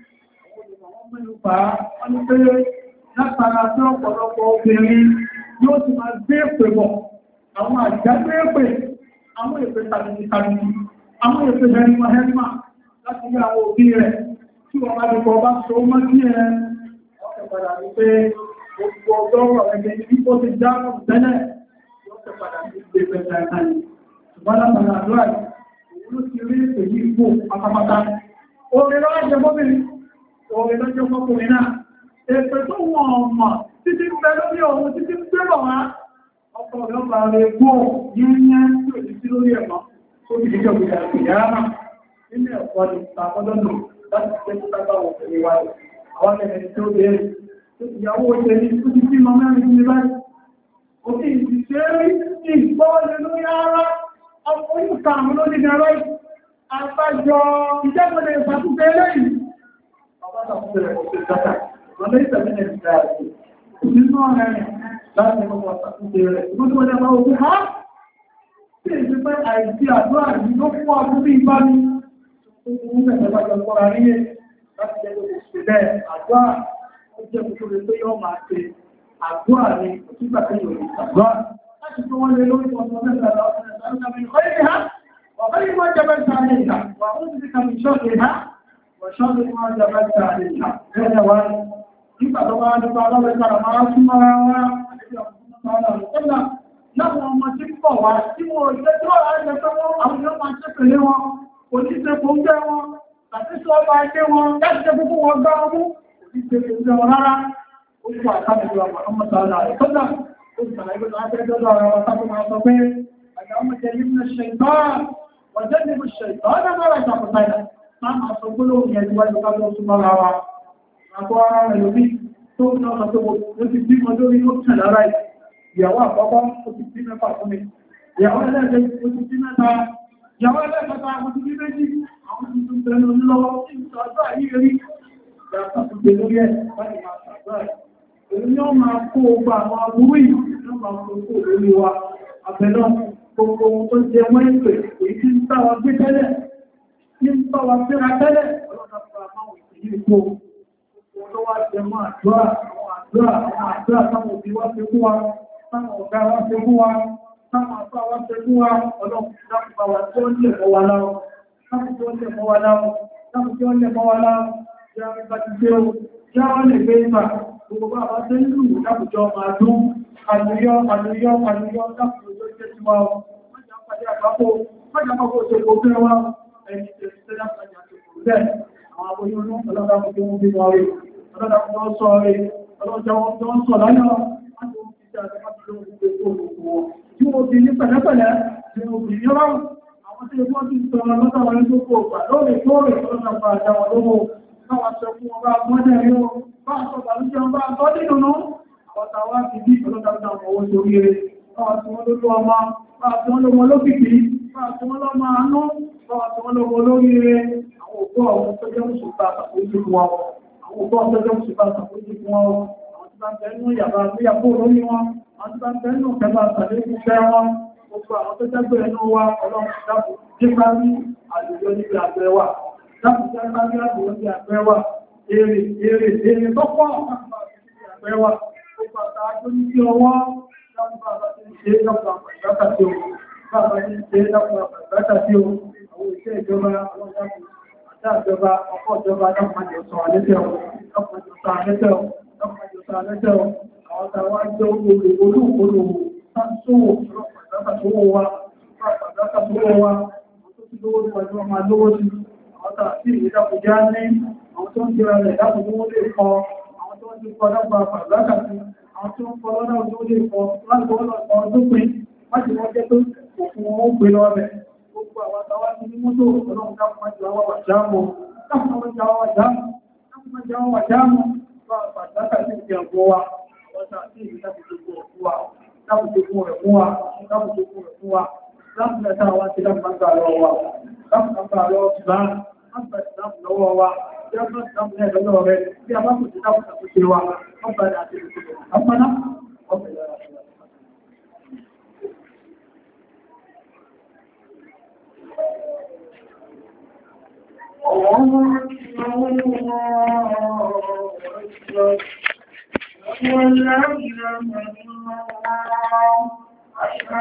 àwọn mẹ́lúpa wọ́n ní pé látara tí ọ̀pọ̀lọpọ̀ obìnrin yóò ti máa gbé èpè bọ̀ àwọn àjágbé èpè àwọn èpè tàbí tàbí àwọn èpè hẹ́rìmọ̀ hẹ́rìmọ̀ láti rí àwọn òbí rẹ̀ tí wọ́n bá dùkọ̀ bá so mọ́ sí ẹ̀ ọ̀pẹ̀ padà ní pé gbogbo ọgọ́rọ̀ ẹgbẹ́ ní kó ti dáhùn tẹ́lẹ̀ yóò padà ní gbé pẹ̀lú wọ́n lápàá àdúrà ìwúlò ti rí èyí ipò pátápátá. Orin lọ́wọ́ jẹ mọ́bìnrin, orin lọ́jọ́ mọ́kùnrin náà. Èpè tó wọ́n ọmọ títí ń bẹ lórí ohun títí ń gbẹ́rọ̀ wá. Ọkọ̀ ọ̀lọ́pàá rẹ̀ gbọ́ yẹ́nyẹ́ tí ò ti sí lórí ẹ̀mọ́ tó fi jíjọ gbìyà ìyára. Nínú ẹ̀kọ́ ni ìtàkọ́dọ́nù láti jẹ́ tó tábà wọ̀ pẹ̀lú wa. Àwọn ẹ̀mẹ̀ tí ó bèèrè. Ìyàwó òṣèlú tó ti bí mọ́ mẹ́rin ní báyìí. Òfin ìṣẹ́ rí ìgbọ́ lórí ara. Ọkọ̀ ìkà àwọn olóòdínàrọ̀ àpájọ ìjẹ́gbẹ̀lẹ̀ ìpàtúgbẹ̀ lẹ́yìn. Ọba tàbílẹ̀ ìpàtàkì, wọ́n lè tẹ̀lẹ̀ ìpàtàkì. Nínú ọ̀rẹ́ rẹ̀ láti ọmọ àtàkùnjẹ rẹ̀. Ìgbọ́n wọ́n lẹ́wọ́ ogun ha? Tí èsì pé àìsí àdúrà yìí ló fún ọdún bí ibá ní. Ó mẹ́fẹ́ bá jọ kọ́ra rí láti jẹ́ ìpìlẹ̀ àdúrà. Ó jẹ́ kòtò rẹ̀ pé yọ́ máa ṣe àdúrà ní òtúgbà tẹ́lẹ̀ òrìṣàdúrà. Láti tó wọ́n lè lórí ọmọ mẹ́ta lọ́wọ́ من خيرها وخير ما جبلت عليها وأعوذ بك من شرها وشر ما جبلت عليها هذا وارد nígbà tó bá nípa lọ́wẹ́sára máa súnmọ́ ara wá láwọn ọmọ tí pọ̀ wá tí wọ́n jẹ́ tí wọ́n rẹ̀ tó wọ́n àwọn yóò máa ṣe pẹ̀lẹ́ wọn kò ní ṣe kò ń gbẹ́ wọn tàbí tí wọ́n bá ẹgbẹ́ wọn láti jẹ́ púpọ̀ wọn gbá ọmú kò ní ṣe kò ń gbẹ́ wọn rárá ó sì wà káàkiri ọmọ ọmọ sàálà rẹ̀ tó dà ó sì sàlàyé pé láti ẹjọ́ lọ́rọ̀ wọn sábà máa sọ pé اللهم جنبنا الشيطان وجنب الشيطان ما رزقتنا ما أصبحوا يجوا يقالوا سبحان الله أقوى لبي تونا نتوب نتبي مدوري نوتنا راي ìyàwó àkọ́kọ́ ó ti bí mẹ́fà fún mi ìyàwó ẹlẹ́ẹ̀kẹ́ ó ti bí mẹ́ta ìyàwó ẹlẹ́gbẹ̀ta àwọn ti bí méjì àwọn ti tún bẹ̀rẹ̀ lọ́wọ́ tí ìṣàdúrà yìí rí ìyàtọ̀ tó gbé lórí ẹ̀ láti máa ṣàdúrà èyí ni ó máa kó ọgbà àwọn aburú yìí ní ó máa kó kó lórí wa àbẹ̀lọ́ gbogbo ohun tó jẹ wọ́n ìpè èyí tí ń táwa gbé tẹ́lẹ̀ tí ń táwa gbéra tẹ́lẹ̀ ọlọ́dọ̀pọ̀ àwọn ìpìlẹ̀ ìpò tó wá jẹ mọ́ àdúrà àwọn àdúrà àwọn àdúrà táwọn òbí wá fi fún wa táwọn ọ̀gá wá fi fún wa táwọn àpá wá fi fún wa ọlọ́pàá dákùnbà wa tí ó lè mọ́ wa láwọ́ táwọn tí ó lè mọ́ wa láwọ́ táwọn tí ó lè mọ́ wa láwọ́ yá rí bá ti gbé o yá wọ́n lè gbé ìgbà gbogbo bá bá tẹ́ lù láwùjọ máa dún àlùyọ́ àlùyọ́ àlùyọ́ láwùjọ tó jẹ́ ti wa mọ́jà pàdé àpapọ̀ mọ́jà pàpọ̀ òṣèlú òfin wa ẹni tẹ̀sí tẹ́lá pàdé àpapọ̀ bẹ́ẹ̀ àwọn aboyún ọlọ́dà kò tó ń bí wọn rí ọlọ́dà kò tó ń sọ rí ọlọ́dà kò tó ń sọ láyọ̀ láti wọ́n ti jẹ́ àtẹ́kọ̀ọ́ lórí gbogbo olùkọ́ wọn tí wọ́n fi ní pẹ̀lẹ́pẹ̀lẹ́ tí wọ́n fi ní rọrùn àwọn tí wọ́n ti sọ ọlọ́dà wọn tó kó gbà lórí lórí ọlọ́dà bá àjà wọn lówó káwọn sọ fún wọn bá mọ́dẹ̀ rí wọn bá sọ bàlújẹ wọn bá tọ́ nínú nù àwọn táwa ti bí ọlọ́dà bá wọn owó sórí rẹ̀ báwọn tí wọ́n lójú ọmọ báwọn tí wọ́n lọ́mọ lókìkí báwọn tí wọ́n lọ́mọ àánú báwọn tí wọ́n lọ́mọ lórí rẹ̀ àwọn òkú àwọn tó jẹ́ òṣùpá àtàkójú fún wọn àwọn òkú àwọn tó jẹ́ òṣùpá àtàkójú fún wọn àwọn tí bá ń bẹ̀ẹ́nú ìyàbá àgbéyàwó lórí wọn àwọn tí bá ń bẹ̀ẹ́nú kẹfà àtàlẹ́ ìfẹ́ wọn gbogbo àwọn tó jẹ́gbẹ̀ ẹnu wa ọlọ́run dákù jípa ní àlùyọ níbi àgbẹ̀ wa dákù jẹ́gbà ní àlùyọ níbi àgbẹ̀ wa èrè èrè èrè tó pọ̀ àgbẹ̀ wa gbogbo àtàjọ ní sí ọwọ́ dákù bàbá ti ṣe dákù àpàdátà sí o bàbá ti ṣe dákù àpàdátà sí o àwọn iṣẹ́ ìjọba ọlọ́run dákù àjọba ọkọ̀ ìjọba dákùnmájọ sọ àlẹ́tẹ̀ ọ̀ dákùnmájọ sọ àlẹ́tẹ̀ ọ̀ dákùnmájọ sọ àlẹ́tẹ̀ ọ̀ àwọn tàwa jẹ́ olóògbólòwò sáàsówò pàtàkàtówó wa pàtàkàtówó wa tó ti lówó níwájú ọmọ lówó sí àwọn tàà sí ìdákùnjá ní àwọn tó ń jẹ́ra rẹ̀ dákùnjówó lè kọ àwọn tó ń ti kọ dákùn pàtàkàtí àwọn tó ń kọ lọ́dọ̀ tó lè kọ láti wọ́n lọ kọ tó pin láti wọ́n jẹ́ tó òfin wọn ó gbé lọ́bẹ̀ gbogbo àwọn tàwa ti ní mọ́tò ọlọ́run dákùnmájọ àwọn wàjáàmù dákùnmájọ àwọn wàjáàmù dákùnmájọ àwọn wàjáàmù bá pàtàkàtí ìjẹ̀bọ̀ wa àwọn tàà sí ìdákùnjówó wa lábùjókún rẹ̀ fún wa lábùjókún rẹ̀ fún wa lábùjẹ́ta wa ti lábùgbà lọ́wọ́ wa lábùgbà lọ́wọ́ ṣùgbọ́n lábùgbà ìsìlámù lọ́wọ́ wa jẹ́gbọ́n ìsìlámù náà lọ́wọ́ rẹ̀ bí a bá kò sí lábùgbà tó ṣe wa wọ́n bá ní àti ìrìnlẹ̀ àpáná ọ̀pẹ̀ lára الله